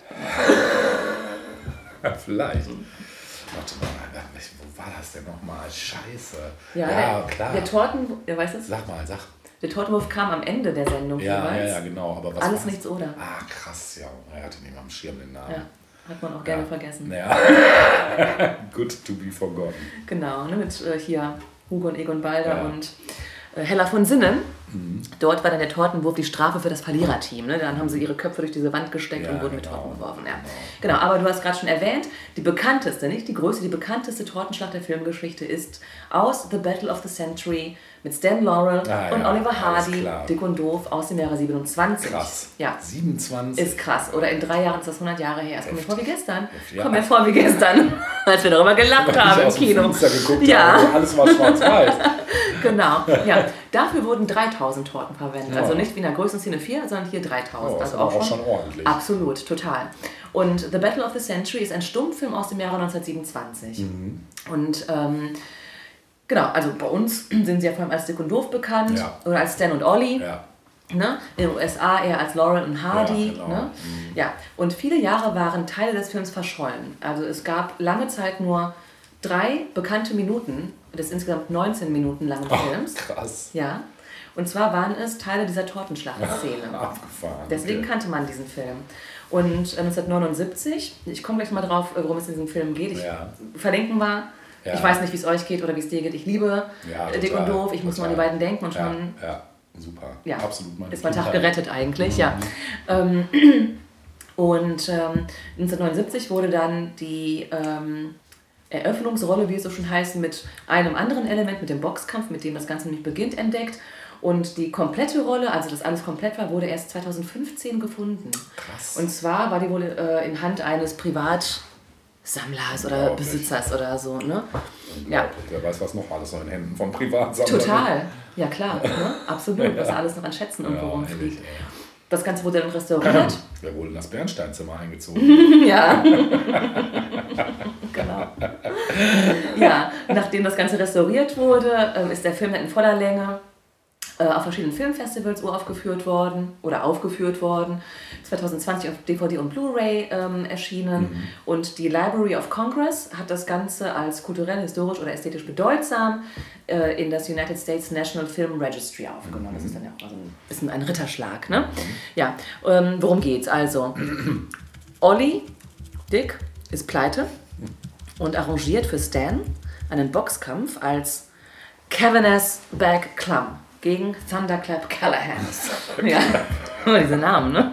Ja, vielleicht. Warte mal, wo war das denn nochmal? Scheiße. Ja, ja der, klar. Der Torten... Ja, weißt du das? Sag mal, sag. Der Tortenwurf kam am Ende der Sendung Ja, ja, jeweils. ja, genau. Aber was Alles war's? nichts oder. Ah, krass, ja. Er hatte nicht mal am Schirm den Namen. Ja, hat man auch gerne Ja. vergessen. Ja. Good to be forgotten. Genau, ne, mit äh, hier Hugo und Egon Balder Ja. und äh, Hella von Sinnen. Dort war dann der Tortenwurf die Strafe für das Verliererteam. Ne? Dann haben sie ihre Köpfe durch diese Wand gesteckt Ja, und wurden mit genau. Torten geworfen. Ja. Genau, aber du hast gerade schon erwähnt, die bekannteste, nicht die größte, die bekannteste Tortenschlacht der Filmgeschichte ist aus The Battle of the Century mit Stan Laurel Ah, und ja, Oliver alles Hardy, klar. Dick und Doof aus dem Jahre siebenundzwanzig. Krass. Ja. siebenundzwanzig. Ist krass. Oder in drei Jahren ist das hundert Jahre her. Es kommt mir vor wie gestern. Ja. Kommt mir vor wie gestern, als wir darüber gelacht Weil haben ich im aus dem Kino. Fenster geguckt Ja. habe, alles war schwarz-weiß. Genau, ja. Dafür wurden dreitausend Torten verwendet. Ja. Also nicht wie in der größten Szene vier, sondern hier dreitausend. Oh, das also ist aber auch schon ordentlich. Absolut, total. Und The Battle of the Century ist ein Stummfilm aus dem Jahre neunzehnhundertsiebenundzwanzig. Mhm. Und ähm, genau, also bei uns sind sie ja vor allem als Dick und Doof bekannt Ja. oder als Stan und Ollie. Ja. Ne? In den U S A eher als Laurel und Hardy. Ja, genau. Ne? Mhm. Ja. Und viele Jahre waren Teile des Films verschollen. Also es gab lange Zeit nur drei bekannte Minuten des insgesamt neunzehn Minuten langen Oh, Films. krass. Ja. Und zwar waren es Teile dieser Tortenschlacht-Szene. Abgefahren. Deswegen okay. kannte man diesen Film. Und neunzehnhundertneunundsiebzig, ich komme gleich mal drauf, worum es in diesem Film geht. Ich Ja. verlinken wir. Ja. Ich weiß nicht, wie es euch geht oder wie es dir geht. Ich liebe Ja, Dick total, und Doof. Ich muss nur an die total. beiden denken und schon Ja, ja, super. ja, Absolut meine ist mein Tag Kindheit. gerettet eigentlich. Ja. Ähm, und ähm, neunzehnhundertneunundsiebzig wurde dann die ähm, Eröffnungsrolle, wie es so schon heißt, mit einem anderen Element, mit dem Boxkampf, mit dem das Ganze nämlich beginnt, entdeckt. Und die komplette Rolle, also das alles komplett war, wurde erst zweitausendfünfzehn gefunden. Krass. Und zwar war die wohl äh, in Hand eines Privatsammlers oder Unglaublich. Besitzers oder so. Ne? Ja, Unglaublich. Wer weiß, was noch alles noch in Händen von Privatsammlern. total. Ja klar, ne? Absolut. Was alles noch an Schätzen irgendwo Ja, rumfliegt. ehrlich, ey. Das Ganze wurde dann restauriert. Wer wurde in das Bernsteinzimmer eingezogen? Ja. Genau. Ja, nachdem das Ganze restauriert wurde, ähm, ist der Film dann in voller Länge äh, auf verschiedenen Filmfestivals uraufgeführt worden oder aufgeführt worden. zwanzig zwanzig auf D V D und Blu-ray ähm, erschienen. Mhm. Und die Library of Congress hat das Ganze als kulturell, historisch oder ästhetisch bedeutsam äh, in das United States National Film Registry aufgenommen. Das ist dann ja auch so ein bisschen ein Ritterschlag. Ne? Ja, ähm, worum geht's? Also, Ollie, Dick, ist pleite und arrangiert für Stan einen Boxkampf als Cavernous Bag Clum gegen Thunderclap Callahan. Ja, immer diese Namen, ne?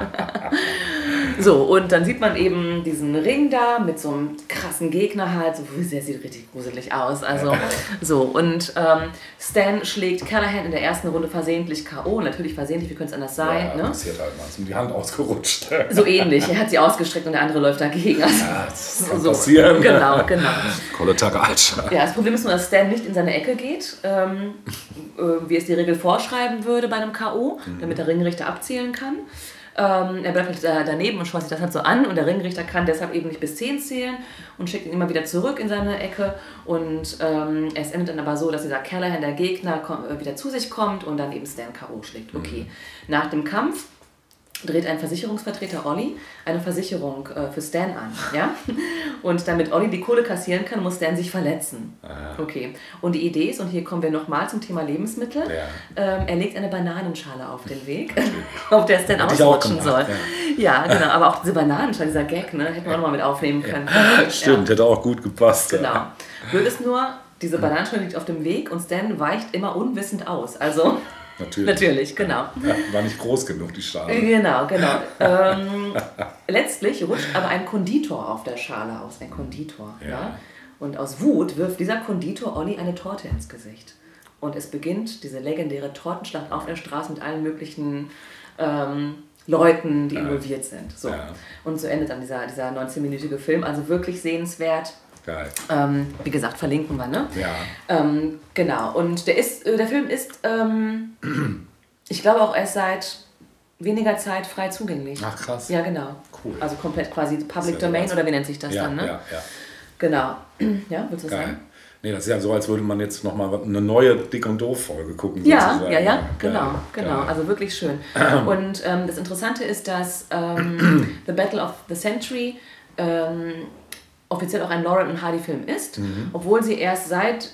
So, und dann sieht man eben diesen Ring da mit so einem krassen Gegner halt. So, der sieht richtig gruselig aus. Also, so, und ähm, Stan schlägt Callahan in der ersten Runde versehentlich K O. Natürlich versehentlich, wie könnte es anders sein, Ja, ne? passiert halt mal. Ist mir die Hand ausgerutscht. So ähnlich. Er hat sie ausgestreckt und der andere läuft dagegen. Also, Ja, das kann so. passieren. Genau, genau. Kollateralschaden. Ja, das Problem ist nur, dass Stan nicht in seine Ecke geht, ähm, äh, wie es die Regel vorschreiben würde bei einem K O, damit der Ringrichter abzählen kann. Ähm, er bleibt halt da daneben und schaut sich das halt so an und der Ringrichter kann deshalb eben nicht bis zehn zählen und schickt ihn immer wieder zurück in seine Ecke und ähm, es endet dann aber so, dass dieser Callahan, der Gegner, komm, äh, wieder zu sich kommt und dann eben Stan K O schlägt. Okay. Nach dem Kampf dreht ein Versicherungsvertreter Ollie eine Versicherung äh, für Stan an, ja? Und damit Ollie die Kohle kassieren kann, muss Stan sich verletzen. Ah. Okay. Und die Idee ist, und hier kommen wir nochmal zum Thema Lebensmittel, Ja. ähm, er legt eine Bananenschale auf den Weg, auf der Stan Hätte ich auch ausrutschen gemacht, soll. Ja. Genau, aber auch diese Bananenschale, dieser Gag, ne, hätten wir auch nochmal mit aufnehmen können. Stimmt, Ja. hätte auch gut gepasst. Genau. Ja. Blöd ist nur, diese Bananenschale liegt auf dem Weg und Stan weicht immer unwissend aus. Also, Natürlich. natürlich, genau. Ja, war nicht groß genug, die Schale. Genau, genau. ähm, letztlich rutscht aber ein Konditor auf der Schale aus. Ein Konditor. Ja. Ja. Und aus Wut wirft dieser Konditor Ollie eine Torte ins Gesicht. Und es beginnt diese legendäre Tortenschlacht auf der Straße mit allen möglichen ähm, Leuten, die Ja. involviert sind. So. Ja. Und so endet dann dieser, dieser neunzehnminütige Film. Also wirklich sehenswert. Geil. Ähm, wie gesagt, verlinken wir, ne? Ja. Ähm, genau. Und der, ist, äh, der Film ist, ähm, ich glaube auch erst seit weniger Zeit frei zugänglich. Ach, krass. Ja, genau. Cool. Also komplett quasi Public Ist ja Domain sowas. oder wie nennt sich das Ja, dann, ne? ja, ja. Genau. Ja, willst du das Geil. sagen? Nee, das ist ja so, als würde man jetzt nochmal eine neue Dick und Doof-Folge gucken. Ja, sozusagen. ja, ja, Geil, genau, genau. geil. Also wirklich schön. Und ähm, das Interessante ist, dass ähm, The Battle of the Century ähm, offiziell auch ein Laurel und Hardy Film ist, Mhm. obwohl sie erst seit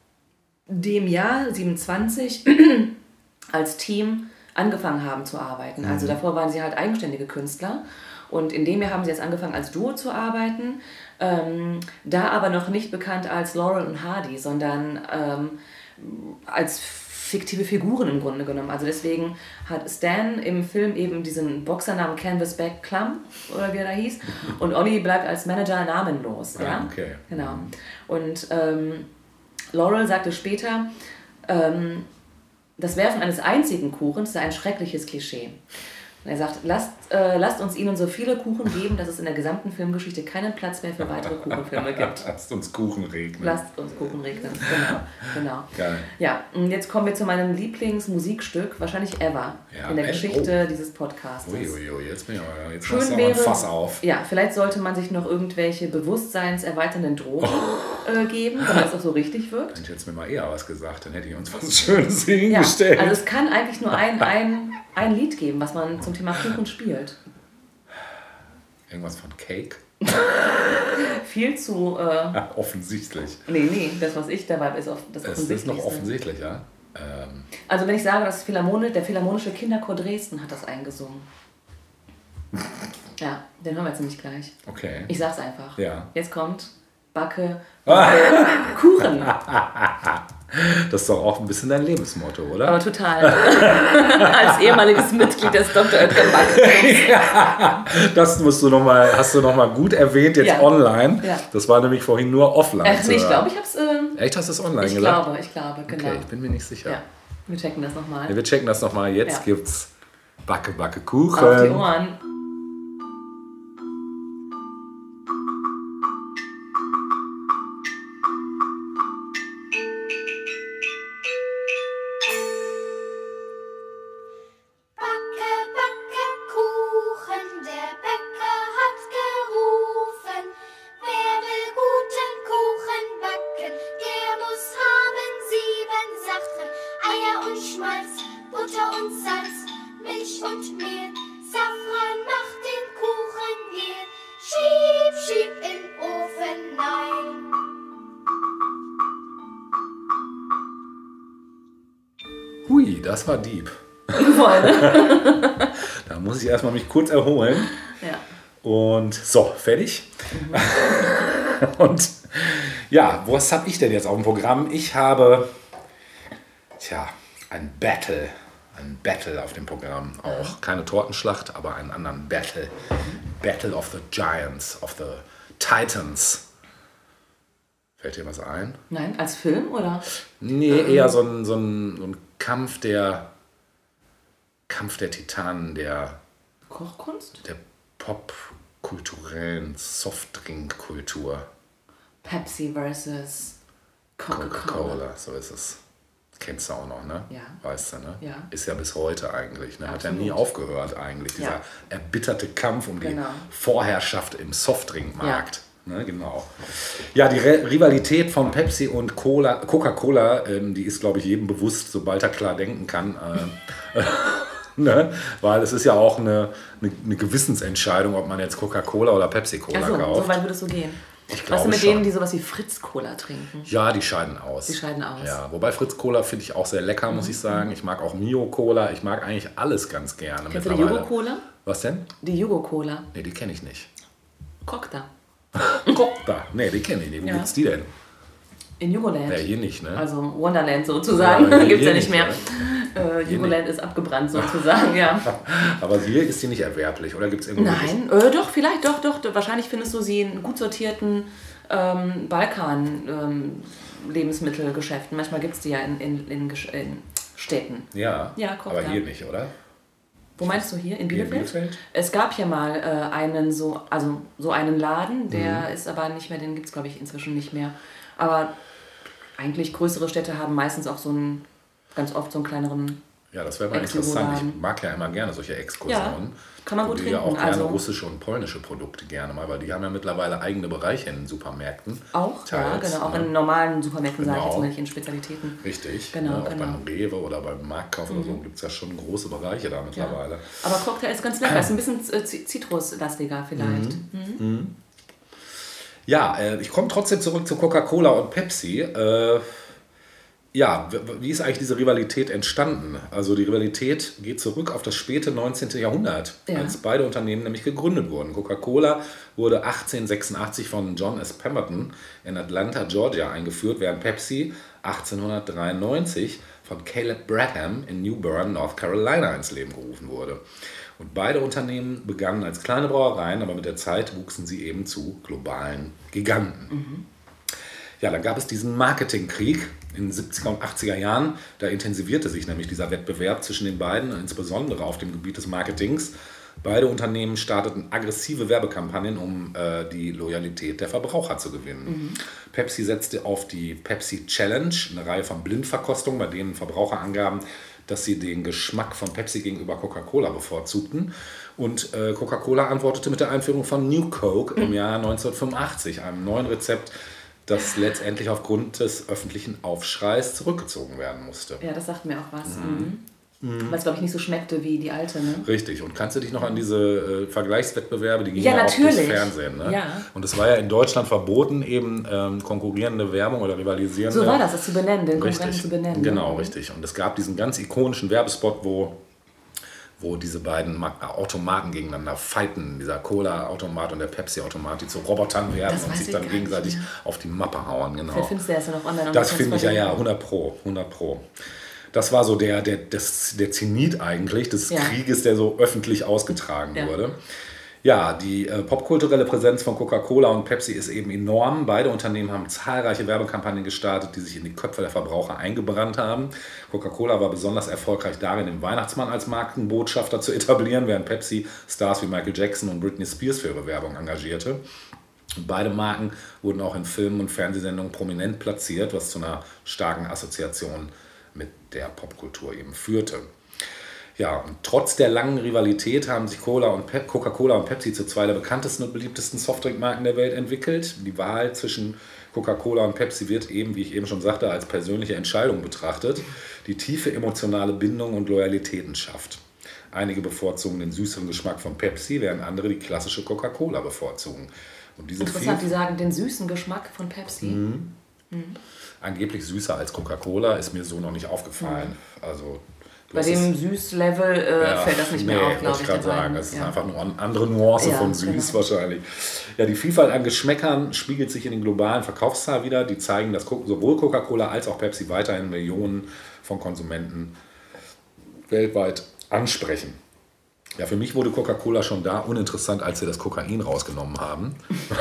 dem Jahr siebenundzwanzig als Team angefangen haben zu arbeiten. Also Mhm. davor waren sie halt eigenständige Künstler und in dem Jahr haben sie jetzt angefangen als Duo zu arbeiten, ähm, da aber noch nicht bekannt als Laurel und Hardy, sondern ähm, als fiktive Figuren im Grunde genommen. Also deswegen hat Stan im Film eben diesen Boxernamen Canvasback Clum oder wie er da hieß und Ollie bleibt als Manager namenlos. Ah, Ja? okay. Genau. Und ähm, Laurel sagte später, ähm, das Werfen eines einzigen Kuchens sei ein schreckliches Klischee. Und er sagt, lasst, äh, lasst uns ihnen so viele Kuchen geben, dass es in der gesamten Filmgeschichte keinen Platz mehr für weitere Kuchenfilme gibt. Lasst uns Kuchen regnen. Lasst uns Kuchen regnen. Genau, genau. Geil. Ja, und jetzt kommen wir zu meinem Lieblingsmusikstück, wahrscheinlich ever, Ja, in der echt? Geschichte dieses Podcasts. Uiuiui, jetzt bin ich aber, jetzt Schön machst du aber ein wäre, Fass auf. ja, vielleicht sollte man sich noch irgendwelche bewusstseinserweiternden Drogen äh, geben, damit es auch so richtig wirkt. Hätte ich jetzt mir mal eher was gesagt, dann hätte ich uns was Schönes Ja, hingestellt. also es kann eigentlich nur ein, ein, ein Lied geben, was man zum Thema Kuchen spielt. Irgendwas von Cake? Viel zu, äh, Ja, offensichtlich. nee, nee, das was ich dabei ist, auf das Es ist noch Offensichtlichste. offensichtlich, ja? Ähm, Also wenn ich sage, das Philharmonisch, der Philharmonische Kinderchor Dresden hat das eingesungen. Ja, den hören wir jetzt nämlich gleich. okay. Ich sag's einfach. Ja. Jetzt kommt Backe, Backe Kuchen. Das ist doch auch ein bisschen dein Lebensmotto, oder? Aber total. Als ehemaliges Mitglied des Doktor Oetker Backe. Ja, das musst du noch mal, hast du nochmal gut erwähnt, jetzt Ja. online. Ja. Das war nämlich vorhin nur offline. Äh, zu nee, ich hören. glaube, ich hab's. Äh, Echt, hast du es online ich gesagt? glaube, ich glaube, genau. Okay, ich bin mir nicht sicher. Ja, wir checken das nochmal. Ja, wir checken das nochmal. Jetzt Ja. gibt's Backe, Backe, Kuchen. Auf die Ohren. Backe, backe Kuchen, der Bäcker hat gerufen. Wer will guten Kuchen backen, der muss haben sieben Sachen. Eier und Schmalz, Butter und Salz, Milch und Mehl. Safran macht den Kuchen hehl. Schieb, schieb in Ofen nein. Hui, das war deep. Voll, ne? Da muss ich erstmal mich kurz erholen. Ja. Und so, fertig. Und ja, was habe ich denn jetzt auf dem Programm? Ich habe, tja, ein Battle. Ein Battle auf dem Programm auch. Keine Tortenschlacht, aber einen anderen Battle. Battle of the Giants, of the Titans. Fällt dir was ein? Nein, als Film oder? Nee, eher so ein, so ein, so ein Kampf der Kampf der Titanen, der, Kochkunst? der popkulturellen Softdrink-Kultur. Pepsi versus Coca-Cola. Coca-Cola, so ist es. Kennst du auch noch, ne? Ja. Weißt du, ne? Ja. Ist ja bis heute eigentlich, ne? Hat ja Absolut. nie aufgehört eigentlich, dieser Ja. erbitterte Kampf um Genau. die Vorherrschaft im Softdrinkmarkt. Ne, genau. Ja, die Re Rivalität von Pepsi und Cola, Coca-Cola, ähm, die ist, glaube ich, jedem bewusst, sobald er klar denken kann. Äh, ne? Weil es ist ja auch eine, eine, eine Gewissensentscheidung, ob man jetzt Coca-Cola oder Pepsi-Cola Achso, kauft. so weit würdest du gehen. Ich Was glaube ist mit schon. denen, die sowas wie Fritz-Cola trinken? Ja, die scheiden aus. Die scheiden aus. Ja, wobei Fritz Cola finde ich auch sehr lecker, muss ich sagen. Ich mag auch Mio Cola. Ich mag eigentlich alles ganz gerne. Kennst du die mittlerweile. Jugo-Cola? Was denn? Die Jugo-Cola. Nee, die kenne ich nicht. Cockta. Cockta. Nee, die kenne ich nicht. Wo Ja. gibt's die denn? In Jugoland. Ja, hier nicht, ne? Also Wonderland sozusagen. Ja, hier- Gibt es ja hier nicht mehr. nicht, Äh, Jugoland ist abgebrannt sozusagen, ja. Aber hier ist die nicht erwerblich, oder gibt es irgendwo? Nein, äh, doch, vielleicht, doch, doch. Wahrscheinlich findest du sie in gut sortierten ähm, Balkan-Lebensmittelgeschäften. Manchmal gibt es die ja in, in, in, Gesch- in Städten. Ja, Ja, Cockta. aber hier nicht, oder? Wo meinst du hier? In Hier in Bielefeld? Bielefeld? Es gab ja mal äh, einen so, also so einen Laden, der Mhm. ist aber nicht mehr, den gibt es glaube ich inzwischen nicht mehr. Aber eigentlich größere Städte haben meistens auch so einen, ganz oft so einen kleineren. Ja, das wäre mal Ex-Jugoland. interessant. Ich mag ja immer gerne solche Exkursionen. Ja, kann man gut Probiere ja auch trinken, gerne also- russische und polnische Produkte gerne mal, weil die haben ja mittlerweile eigene Bereiche in den Supermärkten. Auch, ja, Teils, genau, auch ne? in normalen Supermärkten, sage ich jetzt Genau. mal nicht in Spezialitäten. Richtig. Genau, ne? Auch genau. Mhm. beim Rewe oder beim Marktkauf oder so gibt es ja schon große Bereiche da mittlerweile. Aber Cocktail ist ganz lecker, ist ein bisschen äh, Zi- zitruslastiger vielleicht. Mhm. Ja, äh, ich komme trotzdem zurück zu Coca-Cola und Pepsi. Äh, ja, w- w- wie ist eigentlich diese Rivalität entstanden? Also die Rivalität geht zurück auf das späte neunzehnte Jahrhundert, Ja. als beide Unternehmen nämlich gegründet wurden. Coca-Cola wurde achtzehnhundertsechsundachtzig von John S. Pemberton in Atlanta, Georgia eingeführt, während Pepsi achtzehnhundertdreiundneunzig von Caleb Brabham in New Bern, North Carolina ins Leben gerufen wurde. Und beide Unternehmen begannen als kleine Brauereien, aber mit der Zeit wuchsen sie eben zu globalen Giganten. Ja, dann gab es diesen Marketingkrieg in den siebziger und achtziger Jahren. Da intensivierte sich nämlich dieser Wettbewerb zwischen den beiden, insbesondere auf dem Gebiet des Marketings. Beide Unternehmen starteten aggressive Werbekampagnen, um äh, die Loyalität der Verbraucher zu gewinnen. Pepsi setzte auf die Pepsi Challenge, eine Reihe von Blindverkostungen, bei denen Verbraucher angaben, dass sie den Geschmack von Pepsi gegenüber Coca-Cola bevorzugten. Und äh, Coca-Cola antwortete mit der Einführung von New Coke im Jahr neunzehnhundertfünfundachtzig, einem neuen Rezept, das letztendlich aufgrund des öffentlichen Aufschreis zurückgezogen werden musste. Ja, das sagt mir auch was. Mhm. weil es, glaube ich, nicht so schmeckte wie die alte. Ne? Richtig. Und kannst du dich noch an diese äh, Vergleichswettbewerbe, die gingen Ja, ja auch durchs natürlich. Fernsehen. Ne? Ja. Und es war ja in Deutschland verboten, eben ähm, konkurrierende Werbung oder rivalisierende. So war das, das zu benennen, den Konkurrenten Richtig. zu benennen. Genau, ne? richtig. Und es gab diesen ganz ikonischen Werbespot, wo, wo diese beiden Ma- Automaten gegeneinander fighten. Dieser Cola-Automat und der Pepsi-Automat, die zu Robotern werden Das und weiß sich ich dann gar nicht gegenseitig mehr. auf die Mappe hauen. Genau. Vielleicht findest du das ja noch online. und Das kannst finde ich ja, ja, verlinken. hundert Pro, hundert Pro. Das war so der, der, das, der Zenit eigentlich des Ja. Krieges, der so öffentlich ausgetragen Ja. wurde. Ja, die äh, popkulturelle Präsenz von Coca-Cola und Pepsi ist eben enorm. Beide Unternehmen haben zahlreiche Werbekampagnen gestartet, die sich in die Köpfe der Verbraucher eingebrannt haben. Coca-Cola war besonders erfolgreich darin, den Weihnachtsmann als Markenbotschafter zu etablieren, während Pepsi Stars wie Michael Jackson und Britney Spears für ihre Werbung engagierte. Beide Marken wurden auch in Filmen und Fernsehsendungen prominent platziert, was zu einer starken Assoziation mit der Popkultur eben führte. Ja, und trotz der langen Rivalität haben sich Cola und Pep- Coca-Cola und Pepsi zu zwei der bekanntesten und beliebtesten Softdrinkmarken der Welt entwickelt. Die Wahl zwischen Coca-Cola und Pepsi wird eben, wie ich eben schon sagte, als persönliche Entscheidung betrachtet, die tiefe emotionale Bindung und Loyalitäten schafft. Einige bevorzugen den süßeren Geschmack von Pepsi, während andere die klassische Coca-Cola bevorzugen. Und diese Interessant, viel, die sagen den süßen Geschmack von Pepsi. angeblich süßer als Coca-Cola ist mir so noch nicht aufgefallen. Also, du Bei hast dem es- Süßlevel äh, Ja, fällt das nicht nee, mehr auf, wollte glaube ich ich. gerade den sagen. beiden. Es ist Ja. einfach nur eine andere Nuance Ja, von süß genau. wahrscheinlich. Ja, die Vielfalt an Geschmäckern spiegelt sich in den globalen Verkaufszahlen wieder. Die zeigen, dass Co- sowohl Coca-Cola als auch Pepsi weiterhin Millionen von Konsumenten weltweit ansprechen. Ja, für mich wurde Coca-Cola schon da uninteressant, als sie das Kokain rausgenommen haben.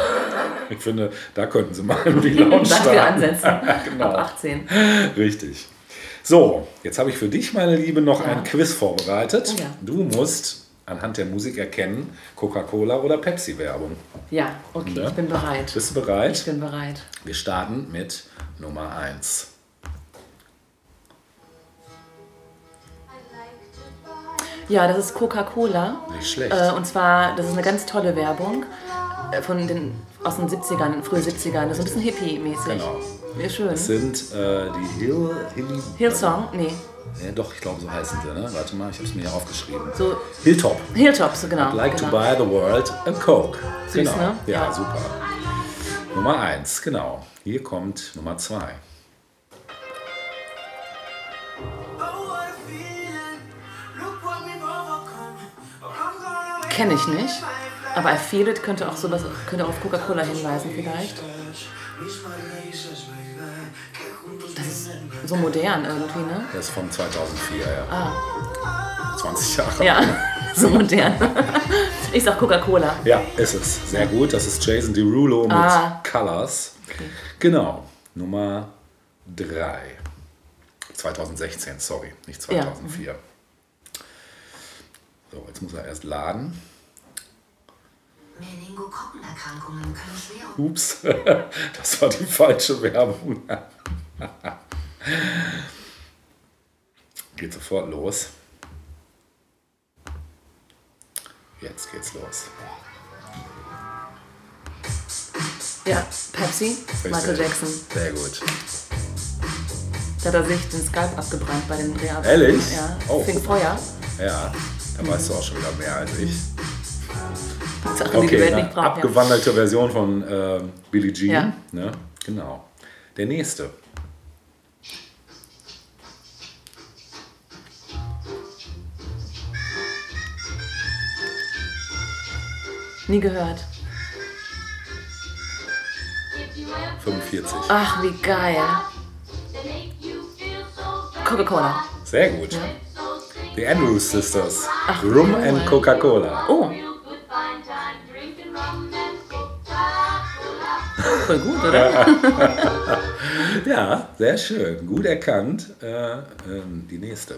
Ich finde, da könnten sie mal die Lounge Dann wir starten. ansetzen. Genau. Ab achtzehn. Richtig. So, jetzt habe ich für dich, meine Liebe, noch Ja. ein Quiz vorbereitet. Oh ja. Du musst anhand der Musik erkennen, Coca-Cola oder Pepsi-Werbung. Ja, okay, Ja. ich bin bereit. Bist du bereit? Ich bin bereit. Wir starten mit Nummer eins. Ja, das ist Coca-Cola. Nicht schlecht. Äh, und zwar, das ist eine ganz tolle Werbung äh, von den, aus den siebzigern, frühen siebzigern. Das ist ein bisschen hippie-mäßig. Genau. Wie schön. Das sind äh, die Hill... Hill Hillsong? Nee. Ja, doch, ich glaube, so heißen sie. Ne? Warte mal, ich habe es mir hier aufgeschrieben. So Hilltop. Hilltop, so genau. Like genau. to buy the world a Coke. Süß, genau. ne? Ja, Ja. super. Nummer eins, genau. Hier kommt Nummer zwei. Kenne ich nicht. Aber I Feel It könnte auch sowas, könnte auf Coca-Cola hinweisen vielleicht. Das ist so modern irgendwie, ne? Das ist von zweitausendvier, ja. Ah, zwanzig Jahre. ja, so modern. Ich sag Coca-Cola. Ja, ist es. Sehr gut. Das ist Jason Derulo mit Ah. Colors. Genau. Nummer drei. zweitausendsechzehn, sorry, nicht zweitausendvier. So, jetzt muss er erst laden. Meningokokkenerkrankungen können schwer Ups, das war die falsche Werbung. Geht sofort los. Jetzt geht's los. Ja, Pepsi, Michael Richtig. Jackson. Sehr gut. Da hat er sich den Skalp abgebrannt bei den Reha. Ehrlich? Ja, Oh. fing Feuer. Ja, da weißt du auch schon wieder mehr als ich. Sachen, die die Okay, Welt eine nicht braucht. Ja. abgewandelte Version von äh, Billie Jean. Ja. Ne? Genau. Der nächste. Nie gehört. fünfundvierzig. Ach, wie geil. Coca-Cola. Sehr gut. The Andrews Sisters. Ach, Rum cool. and Coca-Cola. Oh. Voll gut, oder? Ja, sehr schön. Gut erkannt. Äh, ähm, die nächste.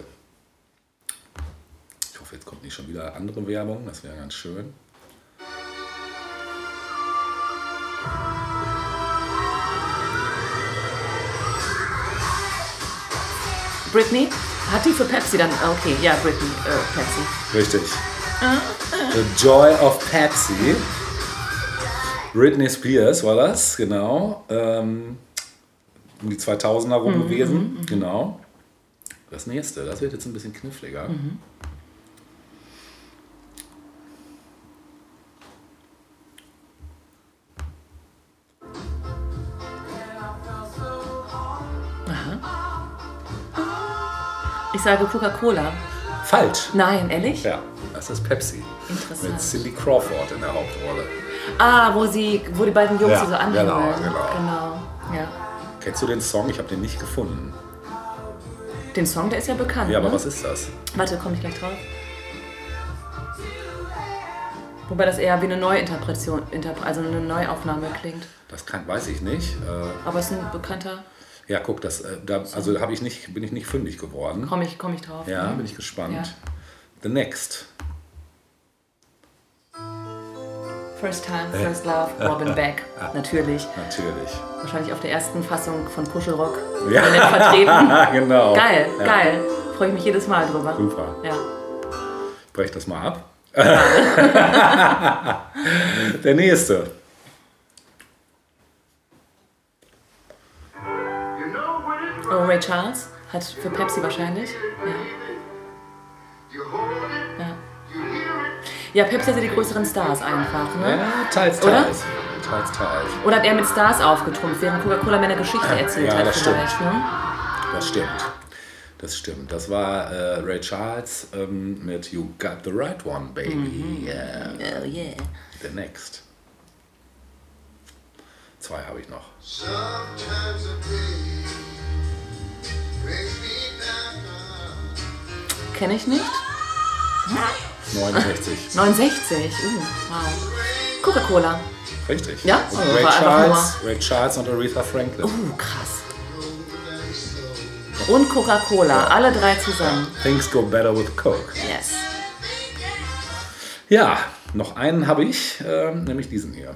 Ich hoffe, jetzt kommt nicht schon wieder andere Werbung. Das wäre ganz schön. Britney? Hat die für Pepsi dann? Okay, ja, Britney, äh, Pepsi. Richtig. The Joy of Pepsi. Britney Spears war das, genau. Ähm, um die zweitausender rum gewesen, genau. Das nächste, das wird jetzt ein bisschen kniffliger. Mhm. Ich sage Coca-Cola. Falsch. Nein, ehrlich? Ja, das ist Pepsi. Interessant. Mit Cindy Crawford in der Hauptrolle. Ah, wo, sie, wo die beiden Jungs Ja, sie so anhimmeln. genau, genau. genau. Ja. Kennst du den Song? Ich habe den nicht gefunden. Den Song, der ist ja bekannt. Ja, aber ne? was ist das? Warte, komme ich gleich drauf. Wobei das eher wie eine Neuinterpretation, Interpre- also eine Neuaufnahme klingt. Das kann, weiß ich nicht. Äh, Aber es ist ein bekannter. ja, guck, das, äh, da, also habe ich nicht, bin ich nicht fündig geworden. Komme ich, komm ich drauf. Ja, ne? bin ich gespannt. Ja. The Next. First Time, First Love, Robin Beck. Natürlich. Natürlich. Wahrscheinlich auf der ersten Fassung von Puschelrock. Ja. Vertreten. Genau. Geil, Ja. geil. Freue ich mich jedes Mal drüber. Super. Ja. Ich brech das mal ab. Der nächste. Oh, Ray Charles hat für Pepsi wahrscheinlich. Ja. Ja. Ja, Pepsi hat ja die größeren Stars einfach, ne? Ja, teils, Oder? teils. Teils, teils. Oder hat er mit Stars aufgetrumpft, während Coca-Cola mehr eine Geschichte erzählt Ja, hat das vielleicht, stimmt. ne? Das stimmt. Das stimmt. Das war äh, Ray Charles ähm, mit You Got the Right One, Baby. Mhm. Yeah. Oh yeah. The Next. Zwei habe ich noch. Sometimes a day brings me down. Kenne ich nicht. neunundsechzig. neunundsechzig, uh, wow. Coca-Cola. Richtig. Ja? Und Also Ray, war einfach Charles, Ray Charles und Aretha Franklin. Uh, krass. Und Coca-Cola, alle drei zusammen. Things go better with Coke. Yes. Ja, noch einen habe ich, ähm, nämlich diesen hier.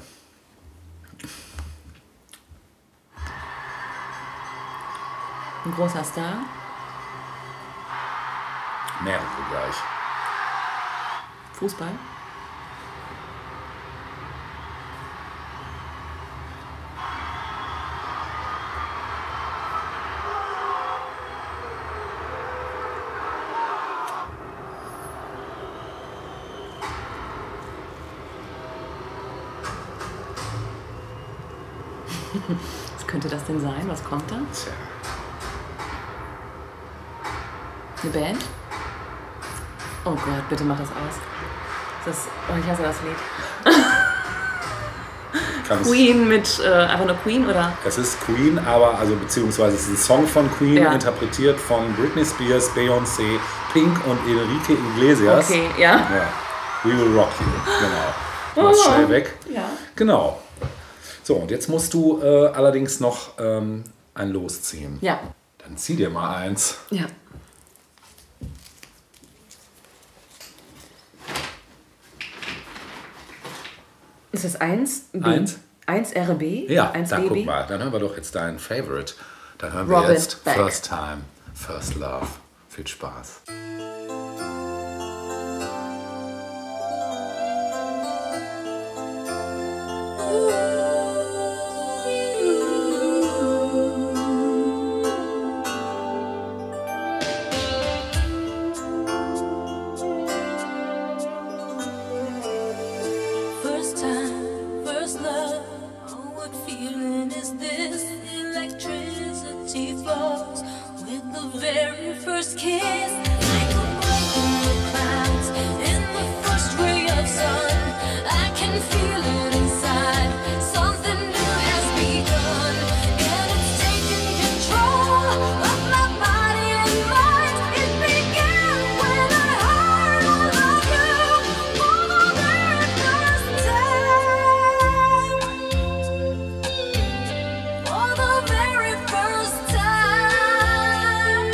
Ein großer Star. Mehrere gleich. Fußball. Was könnte das denn sein? Was kommt da? Tja. Eine Band? Oh Gott, bitte mach das aus. Das, oh, ich hasse das Lied. Kann's- Queen mit, äh, einfach nur Queen, oder? Es ist Queen, aber, also beziehungsweise es ist ein Song von Queen, Ja. interpretiert von Britney Spears, Beyoncé, Pink und Enrique Iglesias. Okay, ja. Ja. We Will Rock You, genau. Du machst schnell weg. Ja. Genau. So, und jetzt musst du äh, allerdings noch ähm, ein Los ziehen. Ja. Dann zieh dir mal eins. Ja. Ist das eins B? Eins? eins R B? Ja, eins dann B B? guck mal. Dann hören wir doch jetzt deinen Favorite. Dann hören wir Robin jetzt Beck. First Time, First Love. Viel Spaß. First time, first love. Oh, what feeling is this? Electricity flows with the very first kiss. Like a break in the clouds, in the first ray of sun. I can feel it inside. Something new has begun, and it's taking control of my body and mind. It began when I heard I love you for the very first time. For the very first time.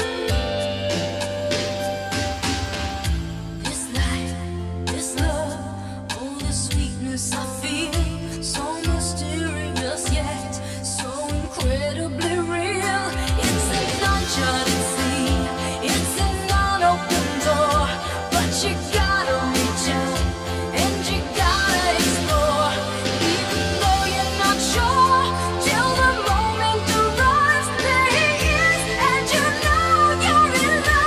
This life, this love, oh the sweetness I feel, so mysterious yet so incredibly real. It's an uncharted sea, it's an unopened door, but you gotta reach out and you gotta explore, even though you're not sure till the moment arrives. There he is, and you know you're in love.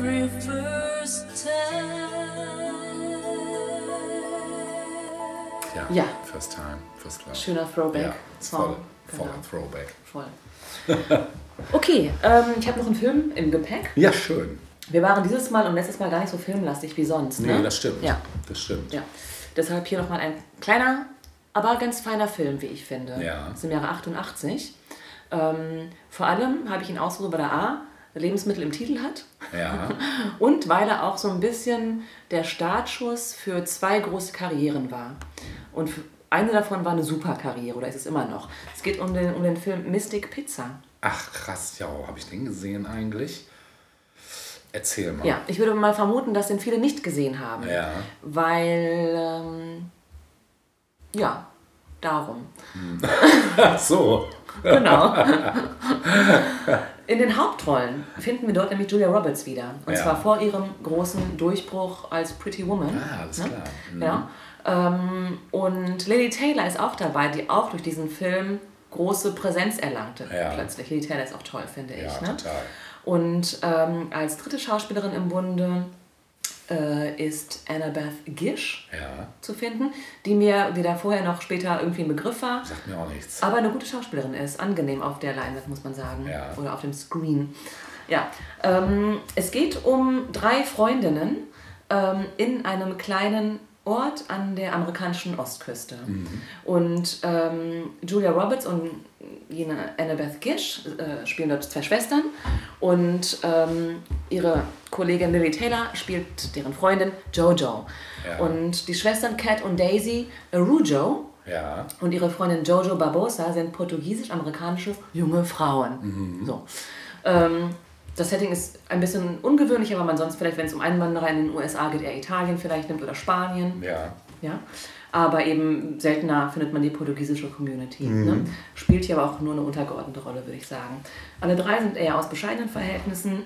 very first time. Ja, Ja. First Time, First Love. Schöner Ja, Throwback-Song. voll, voll ein Throwback. Voll. Okay, ähm, ich habe noch einen Film im Gepäck. Ja, schön. Wir waren dieses Mal und letztes Mal gar nicht so filmlastig wie sonst. Ne? Nee, das stimmt. Ja. Das stimmt. Ja. Deshalb hier nochmal ein kleiner, aber ganz feiner Film, wie ich finde. Ja. Das ist im Jahre achtundachtzig. Ähm, vor allem habe ich ihn ausgesucht, weil er A, Lebensmittel im Titel hat. Ja. Und weil er auch so ein bisschen der Startschuss für zwei große Karrieren war. Und für, eine davon war eine Superkarriere, oder ist es immer noch. Es geht um den, um den Film Mystic Pizza. Ach krass, ja, habe ich den gesehen eigentlich? Erzähl mal. Ja, ich würde mal vermuten, dass den viele nicht gesehen haben. Ja. Weil, ähm, ja, darum. Ach so. Genau. In den Hauptrollen finden wir dort nämlich Julia Roberts wieder. Und Ja. zwar vor ihrem großen Durchbruch als Pretty Woman. Ah, alles klar. Mhm. Ja. Ähm, und Lily Taylor ist auch dabei, die auch durch diesen Film große Präsenz erlangte. Ja. Plötzlich. Lily Taylor ist auch toll, finde ich. Ja, Ne? total. Und ähm, als dritte Schauspielerin im Bunde äh, ist Annabeth Gish Ja, zu finden, die mir weder vorher noch später irgendwie ein Begriff war. sagt mir auch nichts. Aber eine gute Schauspielerin ist, angenehm auf der Leinwand, muss man sagen. Ja. Oder auf dem Screen. Ja, ähm, es geht um drei Freundinnen ähm, in einem kleinen Ort an der amerikanischen Ostküste. Mhm. Und ähm, Julia Roberts und jene Annabeth Gish äh, spielen dort zwei Schwestern. Und ähm, ihre Kollegin Lily Taylor spielt deren Freundin Jojo. Ja. Und die Schwestern Kat und Daisy Arujo Ja, und ihre Freundin Jojo Barbosa sind portugiesisch-amerikanische junge Frauen. So. Ähm, das Setting ist ein bisschen ungewöhnlich, aber man sonst vielleicht, wenn es um Einwanderer in den U S A geht, eher Italien vielleicht nimmt oder Spanien. ja. Ja? Aber eben seltener findet man die portugiesische Community. Ne? Spielt hier aber auch nur eine untergeordnete Rolle, würde ich sagen. Alle drei sind eher aus bescheidenen Verhältnissen.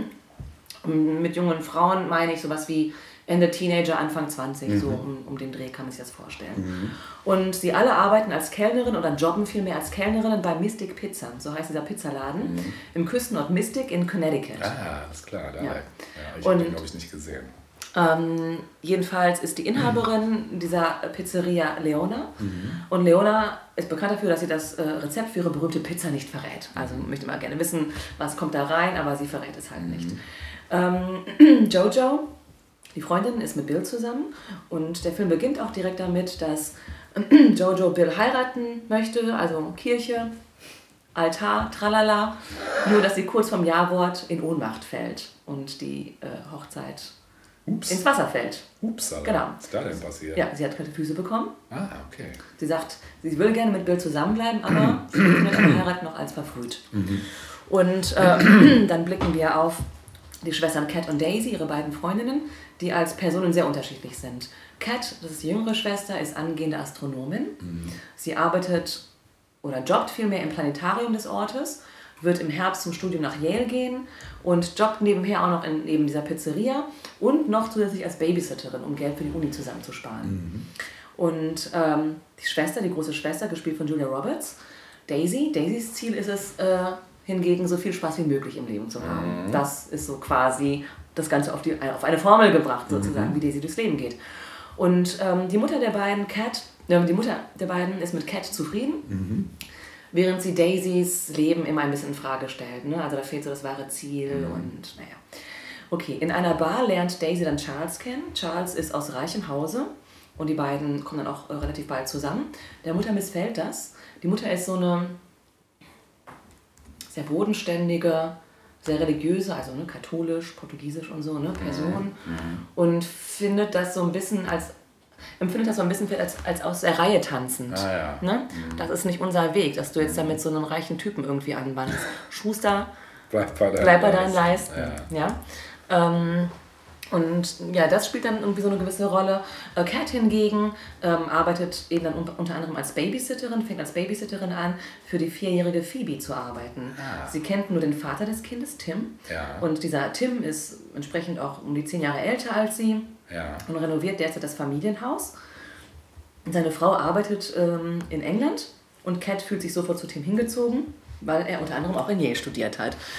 Mit jungen Frauen meine ich sowas wie Ende Teenager, Anfang zwanzig, so um, um den Dreh kann man sich das vorstellen. Und sie alle arbeiten als Kellnerin oder jobben vielmehr als Kellnerinnen bei Mystic Pizza, so heißt dieser Pizzaladen, im Küstenort Mystic in Connecticut. Ah, alles klar. Da. Ja. Ja. Ich Und- habe den, glaube ich, nicht gesehen. Ähm, jedenfalls ist die Inhaberin dieser Pizzeria Leona. Und Leona ist bekannt dafür, dass sie das äh, Rezept für ihre berühmte Pizza nicht verrät. Also möchte mal gerne wissen, was kommt da rein, aber sie verrät es halt nicht. Ähm, Jojo, die Freundin, ist mit Bill zusammen. Und der Film beginnt auch direkt damit, dass Jojo Bill heiraten möchte, also Kirche, Altar, tralala. Nur, dass sie kurz vom Ja-Wort in Ohnmacht fällt und die äh, Hochzeit Ups. ins Wasser fällt. Upsala. Genau. Was ist da denn passiert? Ja, sie hat kalte Füße bekommen. Ah, okay. Sie sagt, sie will gerne mit Bill zusammenbleiben, aber sie findet eine Heirat noch als verfrüht. Und äh, dann blicken wir auf die Schwestern Kat und Daisy, ihre beiden Freundinnen, die als Personen sehr unterschiedlich sind. Kat, das ist die jüngere Schwester, ist angehende Astronomin. Sie arbeitet oder jobbt vielmehr im Planetarium des Ortes, wird im Herbst zum Studium nach Yale gehen und jobbt nebenher auch noch in eben dieser Pizzeria und noch zusätzlich als Babysitterin, um Geld für die Uni zusammenzusparen. Und ähm, die Schwester, die große Schwester, gespielt von Julia Roberts, Daisy, Daisys Ziel ist es äh, hingegen, so viel Spaß wie möglich im Leben zu haben. Das ist so quasi das Ganze auf, die, auf eine Formel gebracht, sozusagen, wie Daisy durchs Leben geht. Und ähm, die Mutter der beiden, Kat, äh, die Mutter der beiden ist mit Kat zufrieden, während sie Daisys Leben immer ein bisschen in Frage stellt. Ne? Also da fehlt so das wahre Ziel und naja. Okay, in einer Bar lernt Daisy dann Charles kennen. Charles ist aus reichem Hause und die beiden kommen dann auch äh, relativ bald zusammen. Der Mutter missfällt das. Die Mutter ist so eine sehr bodenständige, sehr religiöse, also ne, katholisch, portugiesisch und so, ne, Person. Und findet das so ein bisschen als, empfindet das so ein bisschen als, als aus der Reihe tanzend. Ah, ja. Ne? Das ist nicht unser Weg, dass du jetzt da mit so einem reichen Typen irgendwie anwandst. Schuster, Bleib bei deinen bleib bei deinen Leisten. Leisten. Ja. Ähm, und ja, das spielt dann irgendwie so eine gewisse Rolle. Äh, Kat hingegen ähm, arbeitet eben dann un unter anderem als Babysitterin, fängt als Babysitterin an, für die vierjährige Phoebe zu arbeiten. Ah. Sie kennt nur den Vater des Kindes, Tim. Ja. Und dieser Tim ist entsprechend auch um die zehn Jahre älter als sie Ja. und renoviert derzeit das Familienhaus. Und seine Frau arbeitet ähm, in England und Kat fühlt sich sofort zu Tim hingezogen, weil er unter anderem auch in Yale studiert hat.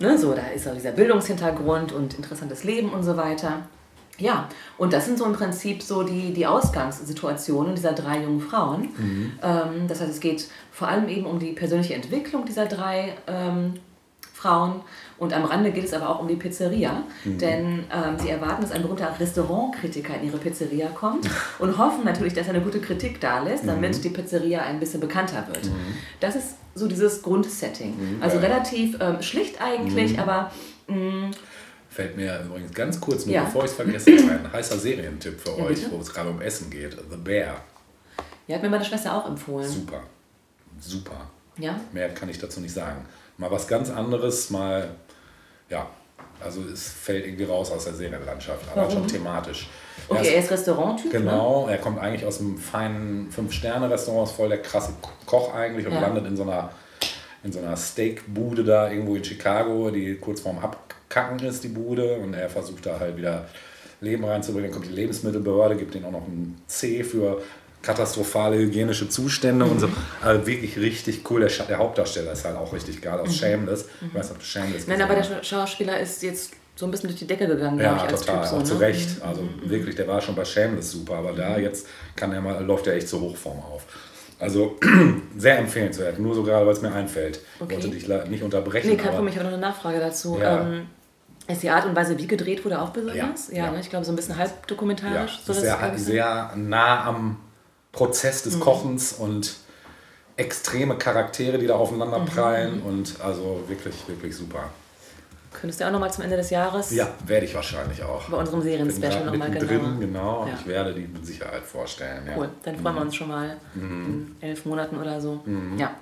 ne, so, da ist auch dieser Bildungshintergrund und interessantes Leben und so weiter. Ja, und das sind so im Prinzip so die, die Ausgangssituationen dieser drei jungen Frauen. Mhm. Ähm, das heißt, es geht vor allem eben um die persönliche Entwicklung dieser drei ähm, Frauen. Und am Rande geht es aber auch um die Pizzeria, mhm. denn ähm, sie erwarten, dass ein berühmter Restaurantkritiker in ihre Pizzeria kommt und hoffen natürlich, dass er eine gute Kritik da lässt, damit mhm. die Pizzeria ein bisschen bekannter wird. Mhm. Das ist so dieses Grundsetting. Mhm. Also relativ ähm, schlicht eigentlich, mhm. aber... Mh, fällt mir übrigens ganz kurz, nur ja. bevor ich es vergesse, ein heißer Serientipp für ja, euch, bitte? wo es gerade um Essen geht. The Bear. Ja, hat mir meine Schwester auch empfohlen. Super. Super. Ja? Mehr kann ich dazu nicht sagen. Mal was ganz anderes, mal... Ja, also es fällt irgendwie raus aus der Serienlandschaft, aber Warum? schon thematisch. Okay, er ist, er ist Restauranttyp, Genau, ne? Er kommt eigentlich aus einem feinen Fünf-Sterne-Restaurant, ist voll der krasse Koch eigentlich und ja. landet in so einer, in so einer Steakbude da irgendwo in Chicago, die kurz vorm Abkacken ist, die Bude. Und er versucht da halt wieder Leben reinzubringen. Dann kommt die Lebensmittelbehörde, gibt ihm auch noch ein C für katastrophale hygienische Zustände mhm. und so. Also wirklich richtig cool. Der, Scha- der Hauptdarsteller ist halt auch richtig geil aus mhm. Shameless. Ich weiß nicht, ob du Shameless Nein, aber der Sch- Schauspieler ist jetzt so ein bisschen durch die Decke gegangen, ja, glaube ich, als total, Typ. So, auch ne? zu Recht. Also mhm. wirklich, der war schon bei Shameless super, aber da jetzt kann er mal, läuft er echt zur Hochform auf. Also sehr empfehlenswert, nur so gerade, weil es mir einfällt. Okay. Ich wollte dich la- nicht unterbrechen. Nee, kein aber Problem, ich habe noch eine Nachfrage dazu. Ja. Ähm, ist die Art und Weise, wie gedreht wurde, auch besonders? Ja, Ja, ja. Ne? Ich glaube, so ein bisschen halbdokumentarisch. Ja, So sehr, das sehr nah am Prozess des mhm. Kochens und extreme Charaktere, die da aufeinander prallen Mhm. und also wirklich, wirklich super. Könntest du auch nochmal zum Ende des Jahres Ja, werde ich wahrscheinlich auch. bei unserem Serien-Special nochmal drin, genau. genau. Ja. Ich werde die mit Sicherheit vorstellen. Ja. Cool, dann freuen mhm. wir uns schon mal Mhm. in elf Monaten oder so. Mhm. Ja,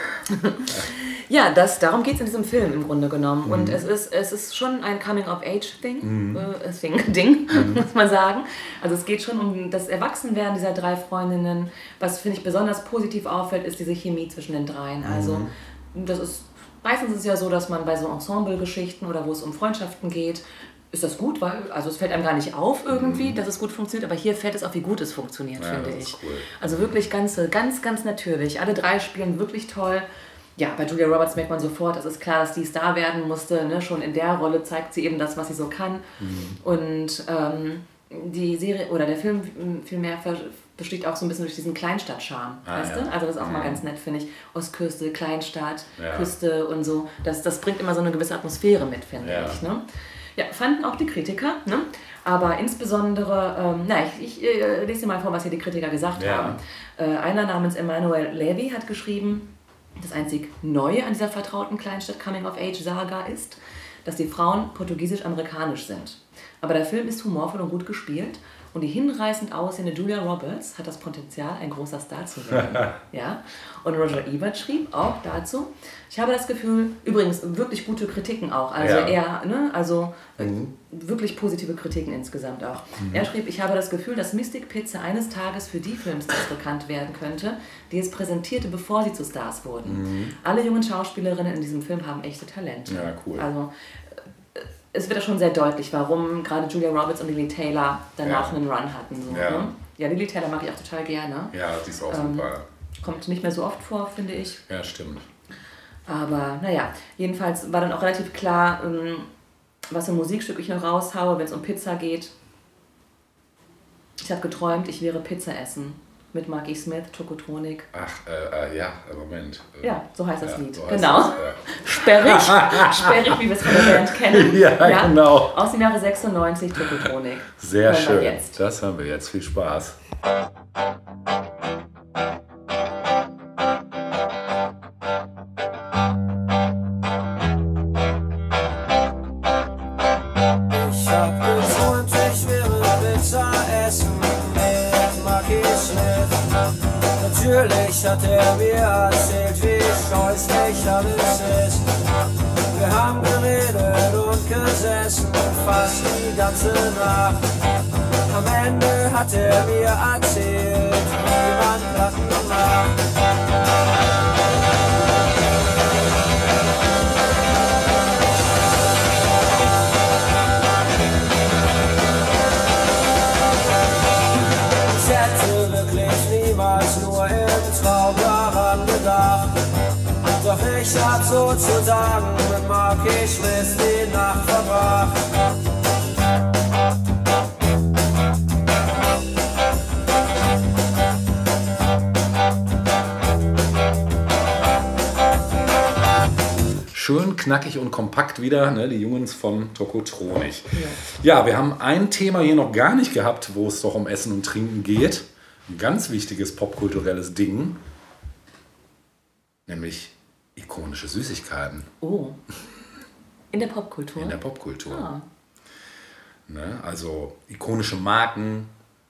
ja das, darum geht es in diesem Film im Grunde genommen. Mhm. Und es ist, es ist schon ein Coming-of-Age-Ding, mhm. äh, Thing, Ding mhm. muss man sagen. Also es geht schon um das Erwachsenwerden dieser drei Freundinnen. Was, finde ich, besonders positiv auffällt, ist diese Chemie zwischen den dreien. Also Mhm. das ist, meistens ist es ja so, dass man bei so Ensemble-Geschichten oder wo es um Freundschaften geht, ist das gut, weil also es fällt einem gar nicht auf irgendwie, Mhm. dass es gut funktioniert, aber hier fällt es auf, wie gut es funktioniert, Ja, finde das ich. ist cool. Also wirklich ganz, ganz, ganz natürlich. Alle drei spielen wirklich toll. Ja, bei Julia Roberts merkt man sofort, es ist klar, dass die Star werden musste. Ne? Schon in der Rolle zeigt sie eben das, was sie so kann. Mhm. Und ähm, die Serie oder der Film vielmehr besteht auch so ein bisschen durch diesen Kleinstadt-Charme, Ah, weißt ja. du? Also das ist auch Mhm. mal ganz nett, finde ich. Ostküste, Kleinstadt, Ja. Küste und so. Das, das bringt immer so eine gewisse Atmosphäre mit, finde Ja. ich. Ne? Ja, fanden auch die Kritiker, ne? Aber insbesondere, ähm, na, ich, ich äh, lese dir mal vor, was hier die Kritiker gesagt Ja. haben. Äh, einer namens Emmanuel Levy hat geschrieben, das einzig Neue an dieser vertrauten Kleinstadt-Coming-of-Age-Saga ist, dass die Frauen portugiesisch-amerikanisch sind. Aber der Film ist humorvoll und gut gespielt und die hinreißend aussehende Julia Roberts hat das Potenzial, ein großer Star zu werden. Ja? Und Roger Ebert schrieb auch dazu, ich habe das Gefühl, übrigens wirklich gute Kritiken auch, also Ja. eher, ne, also äh, Mhm. wirklich positive Kritiken insgesamt auch. Mhm. Er schrieb, ich habe das Gefühl, dass Mystic Pizza eines Tages für die Filmstars bekannt werden könnte, die es präsentierte, bevor sie zu Stars wurden. Mhm. Alle jungen Schauspielerinnen in diesem Film haben echte Talente. Ja, cool. Also äh, es wird ja schon sehr deutlich, warum gerade Julia Roberts und Lily Taylor danach Ja. einen Run hatten. So, Ja. ne? Ja, Lily Taylor mag ich auch total gerne. Ja, die ist auch Ähm, super. Kommt nicht mehr so oft vor, finde ich. Ja, stimmt. Aber naja, jedenfalls war dann auch relativ klar, ähm, was für ein Musikstück ich noch raushaue, wenn es um Pizza geht. Ich habe geträumt, ich wäre Pizza essen. Mit Marky Smith, Tokotronik. Ach, äh, äh, ja, Moment. Äh, Ja, so heißt das ja, Lied. so heißt Genau. es, ja. Sperrig. Sperrig, wie wir es von der Band kennen. Ja, genau. Aus dem Jahre sechsundneunzig, Tokotronik. Sehr Hören wir schön. jetzt. Das haben wir jetzt. Viel Spaß. Ich hab geträumt, ich wäre Pizza essen mit Marky Smith. Natürlich hat er mir erzählt, wie scheußlich alles ist. Wir haben geredet und gesessen, fast die ganze Nacht. Am Ende hat er mir erzählt, wie man Platten macht. Ich hätte wirklich niemals nur im Traum daran gedacht. Doch ich Ich hab sozusagen mit Marquis Schliss die Nacht verbracht. Schön knackig und kompakt wieder, ne, die Jungs von Tokotronic. Ja. ja, wir haben ein Thema hier noch gar nicht gehabt, wo es doch um Essen und Trinken geht. Ein ganz wichtiges popkulturelles Ding, nämlich ikonische Süßigkeiten. Oh, in der Popkultur? In der Popkultur. Ah. Ne, also ikonische Marken,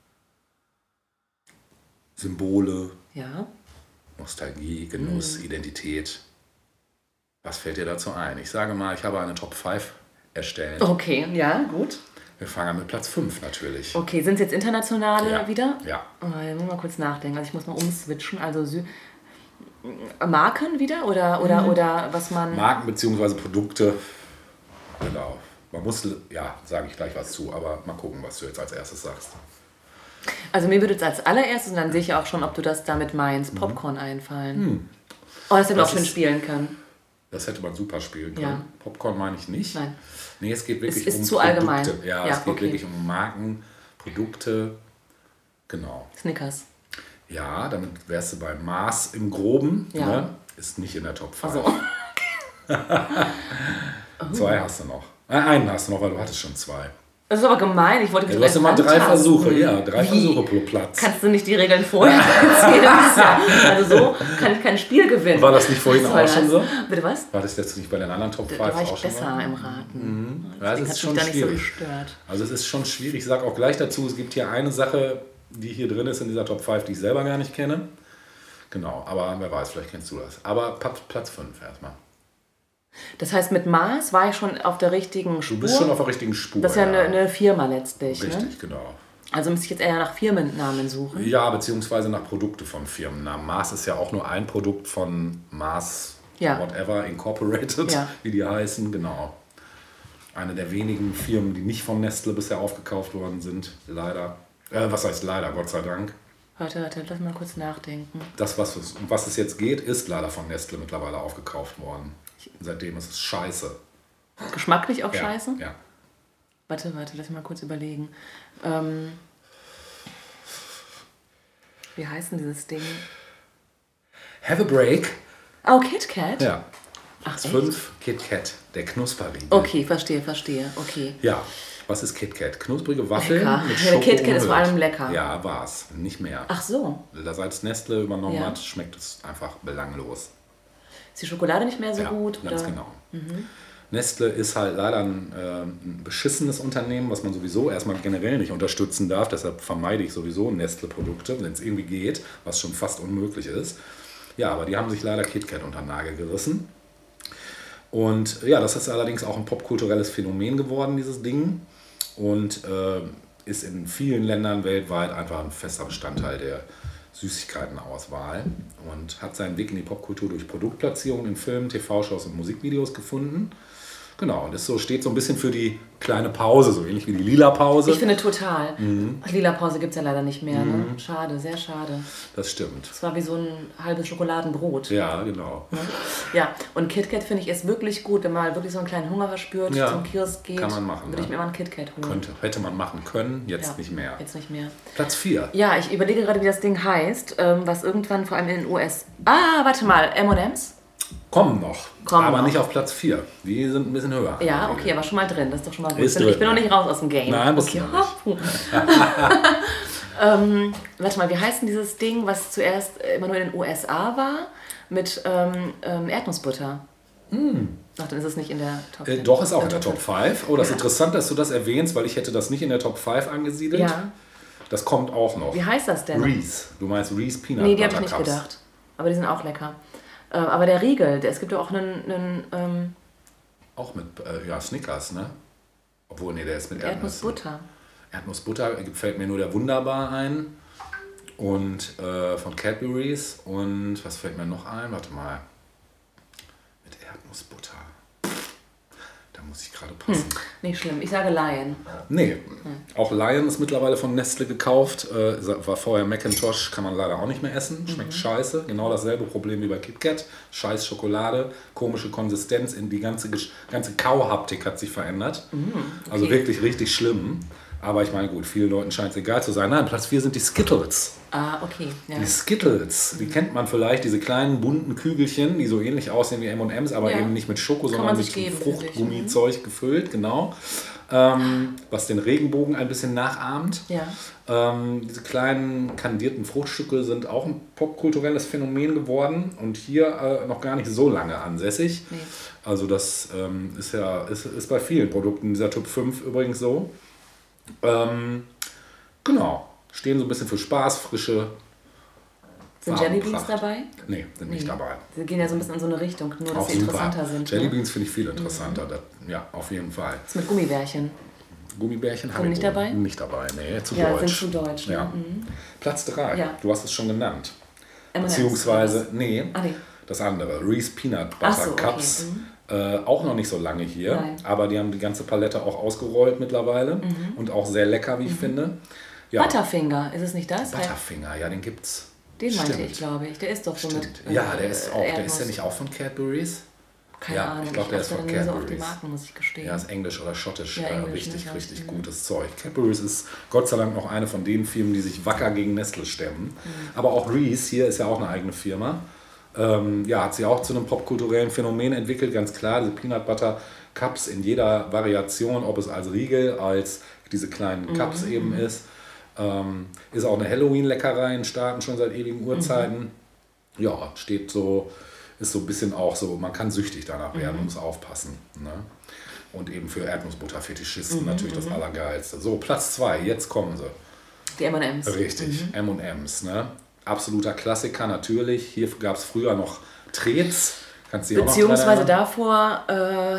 Symbole, Ja. Nostalgie, Genuss, Mhm. Identität. Was fällt dir dazu ein? Ich sage mal, ich habe eine Top fünf erstellt. Okay, ja, gut. Wir fangen an mit Platz fünf natürlich. Okay, sind es jetzt internationale Ja. wieder? Ja. Oh, ich muss mal kurz nachdenken. Also ich muss mal umswitchen. Also Sü Marken wieder oder, oder, Mhm. oder was man... Marken bzw. Produkte. Genau. Man muss, ja, sage ich gleich was zu, aber mal gucken, was du jetzt als erstes sagst. Also mir würde jetzt als allererstes, und dann sehe ich auch schon, ob du das damit meinst, Popcorn einfallen. Hm. Oh, das hätten wir Das auch schön ist- spielen können. Das hätte man super spielen können. Ja. Popcorn meine ich nicht. Nein. Nee, es geht wirklich Es ist um zu Produkte. allgemein. Ja, Ja, es geht okay. wirklich um Marken, Produkte. Genau. Snickers. Ja, damit wärst du bei Mars im Groben. Ja. Ne? Ist nicht in der Top fünf. Also. Zwei hast du noch. Äh, einen hast du noch, weil du hattest schon zwei. Das ist aber gemein. Ich wollte Ja, mich du hast doch immer erst drei rantasten. Versuche. Ja, drei Wie? Versuche pro Platz. Kannst du nicht die Regeln vorher erzählen? Das ist ja, also so kann ich kein Spiel gewinnen. War das nicht vorhin Was auch soll schon das? so? Bitte was? War das jetzt nicht bei den anderen Top Da, fünf da war ich auch schon besser so? im Raten. Mhm. Ja, Deswegen das hat ist mich schon da nicht so schwierig. gestört. Also es ist schon schwierig. Ich sage auch gleich dazu, es gibt hier eine Sache, die hier drin ist in dieser Top fünf, die ich selber gar nicht kenne. Genau, aber wer weiß, vielleicht kennst du das. Aber Platz, Platz fünf erstmal. Das heißt, mit Mars war ich schon auf der richtigen Spur. Du bist schon auf der richtigen Spur. Das ist ja, eine, eine Firma letztlich. Richtig, Ne? genau. Also müsste ich jetzt eher nach Firmennamen suchen. Ja, beziehungsweise nach Produkte von Firmennamen. Mars ist ja auch nur ein Produkt von Mars, Ja. whatever, Incorporated, Ja. wie die heißen, genau. Eine der wenigen Firmen, die nicht von Nestle bisher aufgekauft worden sind, leider. Äh, was heißt leider, Gott sei Dank. Warte, warte, lass mal kurz nachdenken. Das, was es, um was es jetzt geht, ist leider von Nestle mittlerweile aufgekauft worden. Seitdem ist es scheiße. Geschmacklich auch Ja, scheiße? Ja. Warte, warte, lass mich mal kurz überlegen. Ähm, wie heißt denn dieses Ding? Have a break. Oh, KitKat? Ja. Ach, echt? fünf KitKat, der Knusperriegel. Okay, verstehe, verstehe. Okay. Ja, was ist KitKat? Knusprige Waffeln Lecker. mit Ja, Schoko KitKat ist vor umhüllt. allem lecker. Ja, war's. Nicht mehr. Ach so. Seit es Nestle übernommen Ja. hat, schmeckt es einfach belanglos. Ist die Schokolade nicht mehr so ja, gut? ganz oder? genau. Mhm. Nestle ist halt leider ein, äh, ein beschissenes Unternehmen, was man sowieso erstmal generell nicht unterstützen darf. Deshalb vermeide ich sowieso Nestle-Produkte, wenn es irgendwie geht, was schon fast unmöglich ist. Ja, aber die haben sich leider KitKat unter den Nagel gerissen. Und ja, das ist allerdings auch ein popkulturelles Phänomen geworden, dieses Ding. Und äh, ist in vielen Ländern weltweit einfach ein fester Bestandteil der Süßigkeitenauswahl und hat seinen Weg in die Popkultur durch Produktplatzierungen in Filmen, T V-Shows und Musikvideos gefunden. Genau, und das so steht so ein bisschen für die kleine Pause, so ähnlich wie die Lila-Pause. Ich finde total. Mhm. Lila Pause gibt es ja leider nicht mehr. Ne? Mhm. Schade, sehr schade. Das stimmt. Das war wie so ein halbes Schokoladenbrot. Ja, genau. Ne? Ja, und KitKat finde ich ist wirklich gut, wenn man mal wirklich so einen kleinen Hunger verspürt, Ja, zum Kiosk geht. kann man machen, Würde ja. ich mir immer einen KitKat holen. Könnte, hätte man machen können, jetzt Ja, nicht mehr. Jetzt nicht mehr. Platz vier. Ja, ich überlege gerade, wie das Ding heißt, ähm, was irgendwann vor allem in den U S... Ah, warte mal, M und M's? Kommen noch, Kommen aber noch. nicht auf Platz vier. Die sind ein bisschen höher. Ja, okay, aber schon mal drin, das ist doch schon mal gut. Ist ich, bin, drin, ich bin noch ja. nicht raus aus dem Game. Nein, bist okay. du noch ähm, warte mal, wie heißt denn dieses Ding, was zuerst äh, immer nur in den U S A war, mit ähm, ähm, Erdnussbutter? Hm. Ach, dann ist es nicht in der Top Äh, fünf. doch, ist auch in der Top fünf. Oh, das ist Ja. interessant, dass du das erwähnst, weil ich hätte das nicht in der Top fünf angesiedelt. Ja. Das kommt auch noch. Wie heißt das denn? Reese. Du meinst Reese Peanut Nee, die habe Butter ich nicht Cups. gedacht. Aber die sind auch lecker. Äh, aber der Riegel, der, es gibt ja auch einen, einen ähm, Auch mit äh, ja, Snickers, ne? Obwohl, nee, der ist mit Erdnüssen. Erdnussbutter. Erdnussbutter fällt mir nur der Wunderbar ein. Und äh, von Cadbury's. Und was fällt mir noch ein? Warte mal. Mit Erdnussbutter. Da muss ich gerade passen. Hm, nicht schlimm. Ich sage Lion. Nee, auch Lion ist mittlerweile von Nestle gekauft. Äh, war vorher Macintosh, kann man leider auch nicht mehr essen. Schmeckt scheiße. Genau dasselbe Problem wie bei KitKat. Scheiß Schokolade, komische Konsistenz, in die ganze, ganze Kauhaptik hat sich verändert. Okay. Also wirklich richtig schlimm. Aber ich meine, gut, vielen Leuten scheint es egal zu sein. Nein, Platz vier sind die Skittles. Ah, okay. Ja. Die Skittles, die kennt man vielleicht, diese kleinen bunten Kügelchen, die so ähnlich aussehen wie M und M's, aber Ja. eben nicht mit Schoko, Kann sondern man mit sich geben für sich. Fruchtgummizeug gefüllt, genau. Ähm, was den Regenbogen ein bisschen nachahmt. Ja. Ähm, diese kleinen kandierten Fruchtstücke sind auch ein popkulturelles Phänomen geworden und hier äh, noch gar nicht so lange ansässig. Nee. Also das ähm, ist ja ist, ist bei vielen Produkten dieser Typ fünf übrigens so. Ähm, genau. Stehen so ein bisschen für Spaß, frische Sind Farbenpracht. Jellybeans dabei? Nee, sind nicht Nee. dabei. Sie gehen ja so ein bisschen in so eine Richtung, nur dass Auch sie super. interessanter sind. Ne? Jellybeans finde ich viel interessanter. Das, ja, auf jeden Fall. Das mit Gummibärchen. Gummibärchen Sind nicht dabei? Nicht dabei, nee, zu Ja, deutsch. sind zu deutsch. ne? Ja. Mhm. Platz drei, Ja. du hast es schon genannt. M und M's. Beziehungsweise, nee, Ah, nee. das andere, Reese Peanut Butter Ach so, okay. Cups. Mhm. Äh, auch noch nicht so lange hier, Nein. aber die haben die ganze Palette auch ausgerollt mittlerweile und auch sehr lecker, wie ich finde. Ja, Butterfinger, ist es nicht das? Butterfinger, ja, den gibt's. Den meinte Stimmt. ich, glaube ich. Der ist doch so mit. Stimmt. äh, Ja, der ist auch, der ist Erdnuss. ja nicht auch von Cadbury's? Keine ja, Ahnung. ich glaube, der ist achte von da nie so auf die Cadbury's. Marken, muss ich gestehen. Ja, ist englisch oder schottisch. Ja, äh, Englisch, richtig, ne, richtig ja. gutes Zeug. Cadbury's ist Gott sei Dank noch eine von den Firmen, die sich wacker gegen Nestle stemmen. Aber auch Reese hier ist ja auch eine eigene Firma. Ähm, ja, hat sie auch zu einem popkulturellen Phänomen entwickelt, ganz klar. Diese Peanut Butter Cups in jeder Variation, ob es als Riegel, als diese kleinen Cups eben ist. Ähm, ist auch eine Halloween-Leckerei in Staaten schon seit ewigen Urzeiten. Ja, steht so, ist so ein bisschen auch so, man kann süchtig danach werden, muss aufpassen. Ne? Und eben für Erdnussbutter-Fetischisten natürlich das Allergeilste. So, Platz zwei, jetzt kommen sie. Die M und M's. Richtig, M und M's. Ne? Absoluter Klassiker natürlich. Hier gab es früher noch Trets. Kannst du dich auch noch dran Beziehungsweise erinnern? davor, äh,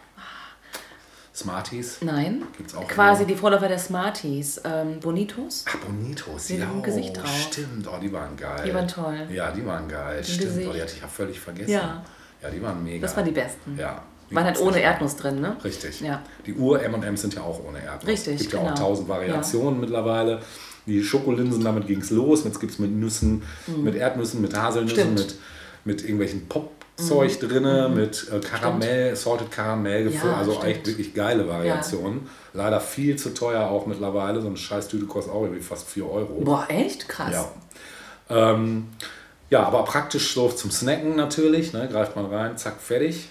Smarties. nein, Gibt's auch quasi immer. die Vorläufer der Smarties. Ähm, Bonitos. Ah, Bonitos, Mit ja, dem Gesicht oh, drauf. stimmt, oh, die waren geil. Die waren toll. Ja, die waren geil, stimmt, Gesicht. oh, die hatte ich ja völlig vergessen. Ja. Ja, die waren mega. Das waren die besten. Ja. Die Waren halt gibt's ohne nicht. Erdnuss drin, ne? Richtig. Ja. Die Ur-M und M's sind ja auch ohne Erdnuss. Richtig, Es gibt ja genau. auch tausend Variationen mittlerweile. Die Schokolinsen, damit ging es los. Jetzt gibt es mit Nüssen, mit Erdnüssen, mit Haselnüssen, Mhm. Stimmt. mit, mit irgendwelchen Popzeug drinne, mit äh, Karamell, Salted Karamell, Ja, also stimmt. eigentlich wirklich geile Variationen. Leider viel zu teuer auch mittlerweile. So eine Scheißtüte kostet auch irgendwie fast vier Euro. Boah, echt? Krass. Ja. Ähm, ja, aber praktisch so zum Snacken natürlich. Ne? Greift man rein, zack, fertig.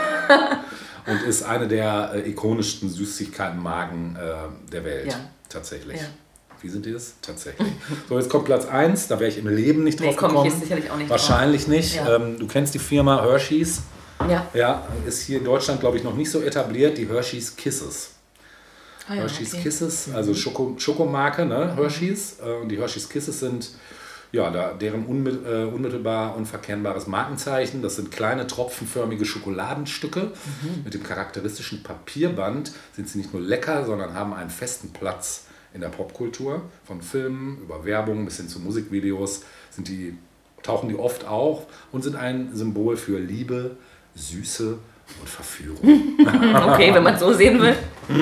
Und ist eine der äh, ikonischsten Süßigkeitenmarken äh, der Welt. Ja. Tatsächlich. Ja. Wie sind die das? Tatsächlich. So, jetzt kommt Platz eins. Da wäre ich im Leben nicht Nee, drauf komm ich gekommen. jetzt sicherlich auch nicht Wahrscheinlich nicht. Ja. Ähm, du kennst die Firma Hershey's. Ja. Ja, ist hier in Deutschland, glaube ich, noch nicht so etabliert. Die Hershey's Kisses. Ah, ja, Hershey's okay. Kisses, also Schoko, Schokomarke, ne? Hershey's. Äh, Und die Hershey's Kisses sind ja, da, deren unmit, äh, unmittelbar unverkennbares Markenzeichen. Das sind kleine tropfenförmige Schokoladenstücke. Mhm. Mit dem charakteristischen Papierband sind sie nicht nur lecker, sondern haben einen festen Platz in der Popkultur. Von Filmen über Werbung bis hin zu Musikvideos sind die, tauchen die oft auf und sind ein Symbol für Liebe, Süße und Verführung. Okay, wenn man es so sehen will.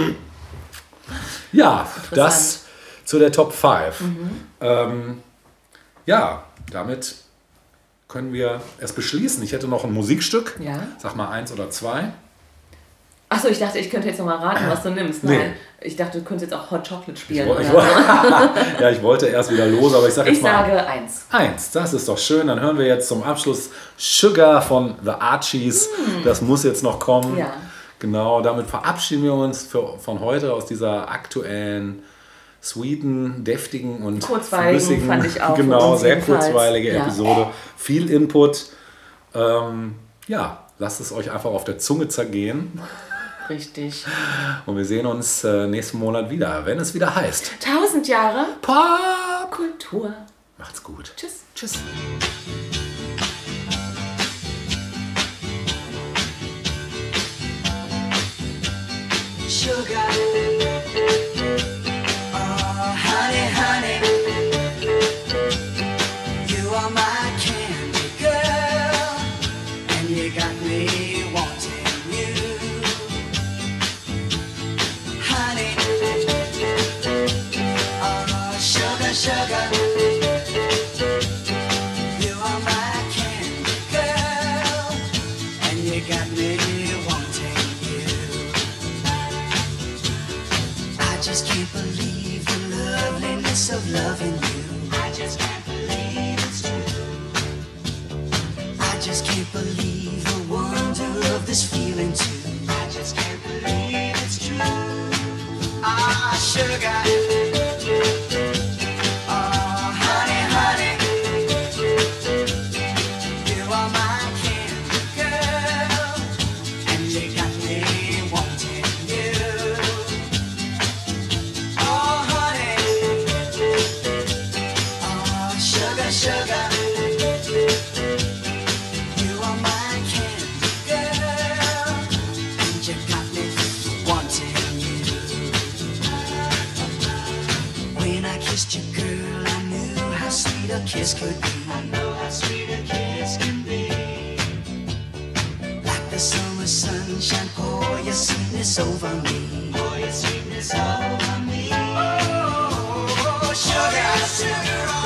Ja, das zu der Top fünf. Ähm, ja, damit können wir es beschließen. Ich hätte noch ein Musikstück. Ja. Sag mal eins oder zwei. Achso, ich dachte, ich könnte jetzt noch mal raten, was du nimmst. Nee. Nein, ich dachte, du könntest jetzt auch Hot Chocolate Ich, spielen. woll- ich, oder woll- ja, ich wollte erst wieder los, aber ich sage so. jetzt Ich mal sage eins. eins. Das ist doch schön. Dann hören wir jetzt zum Abschluss Sugar von The Archies. Das muss jetzt noch kommen. Ja. Genau, damit verabschieden wir uns für, von heute aus dieser aktuellen, sweeten, deftigen und Kurzweiligen flüssigen, fand ich auch für genau, uns sehr jedenfalls. kurzweilige Ja. Episode. Viel Input. Ähm, ja, lasst es euch einfach auf der Zunge zergehen. Richtig. Und wir sehen uns äh, nächsten Monat wieder, wenn es wieder heißt Tausend Jahre Pop. Kultur. Macht's gut. Tschüss. Tschüss. Sugar, oh honey, honey, you are my candy girl, and you got me wanting you. sugar. You are my candy girl, and you got me wanting you. I just can't believe the loveliness of loving you. I just can't believe it's true. I just can't believe the wonder of this feeling too. I just can't believe it's true. Ah, sugar. Kiss could be. I know how sweet a kiss can be. Like the summer sunshine, pour your sweetness over me. Pour your sweetness over me. Oh, sugar, sugar.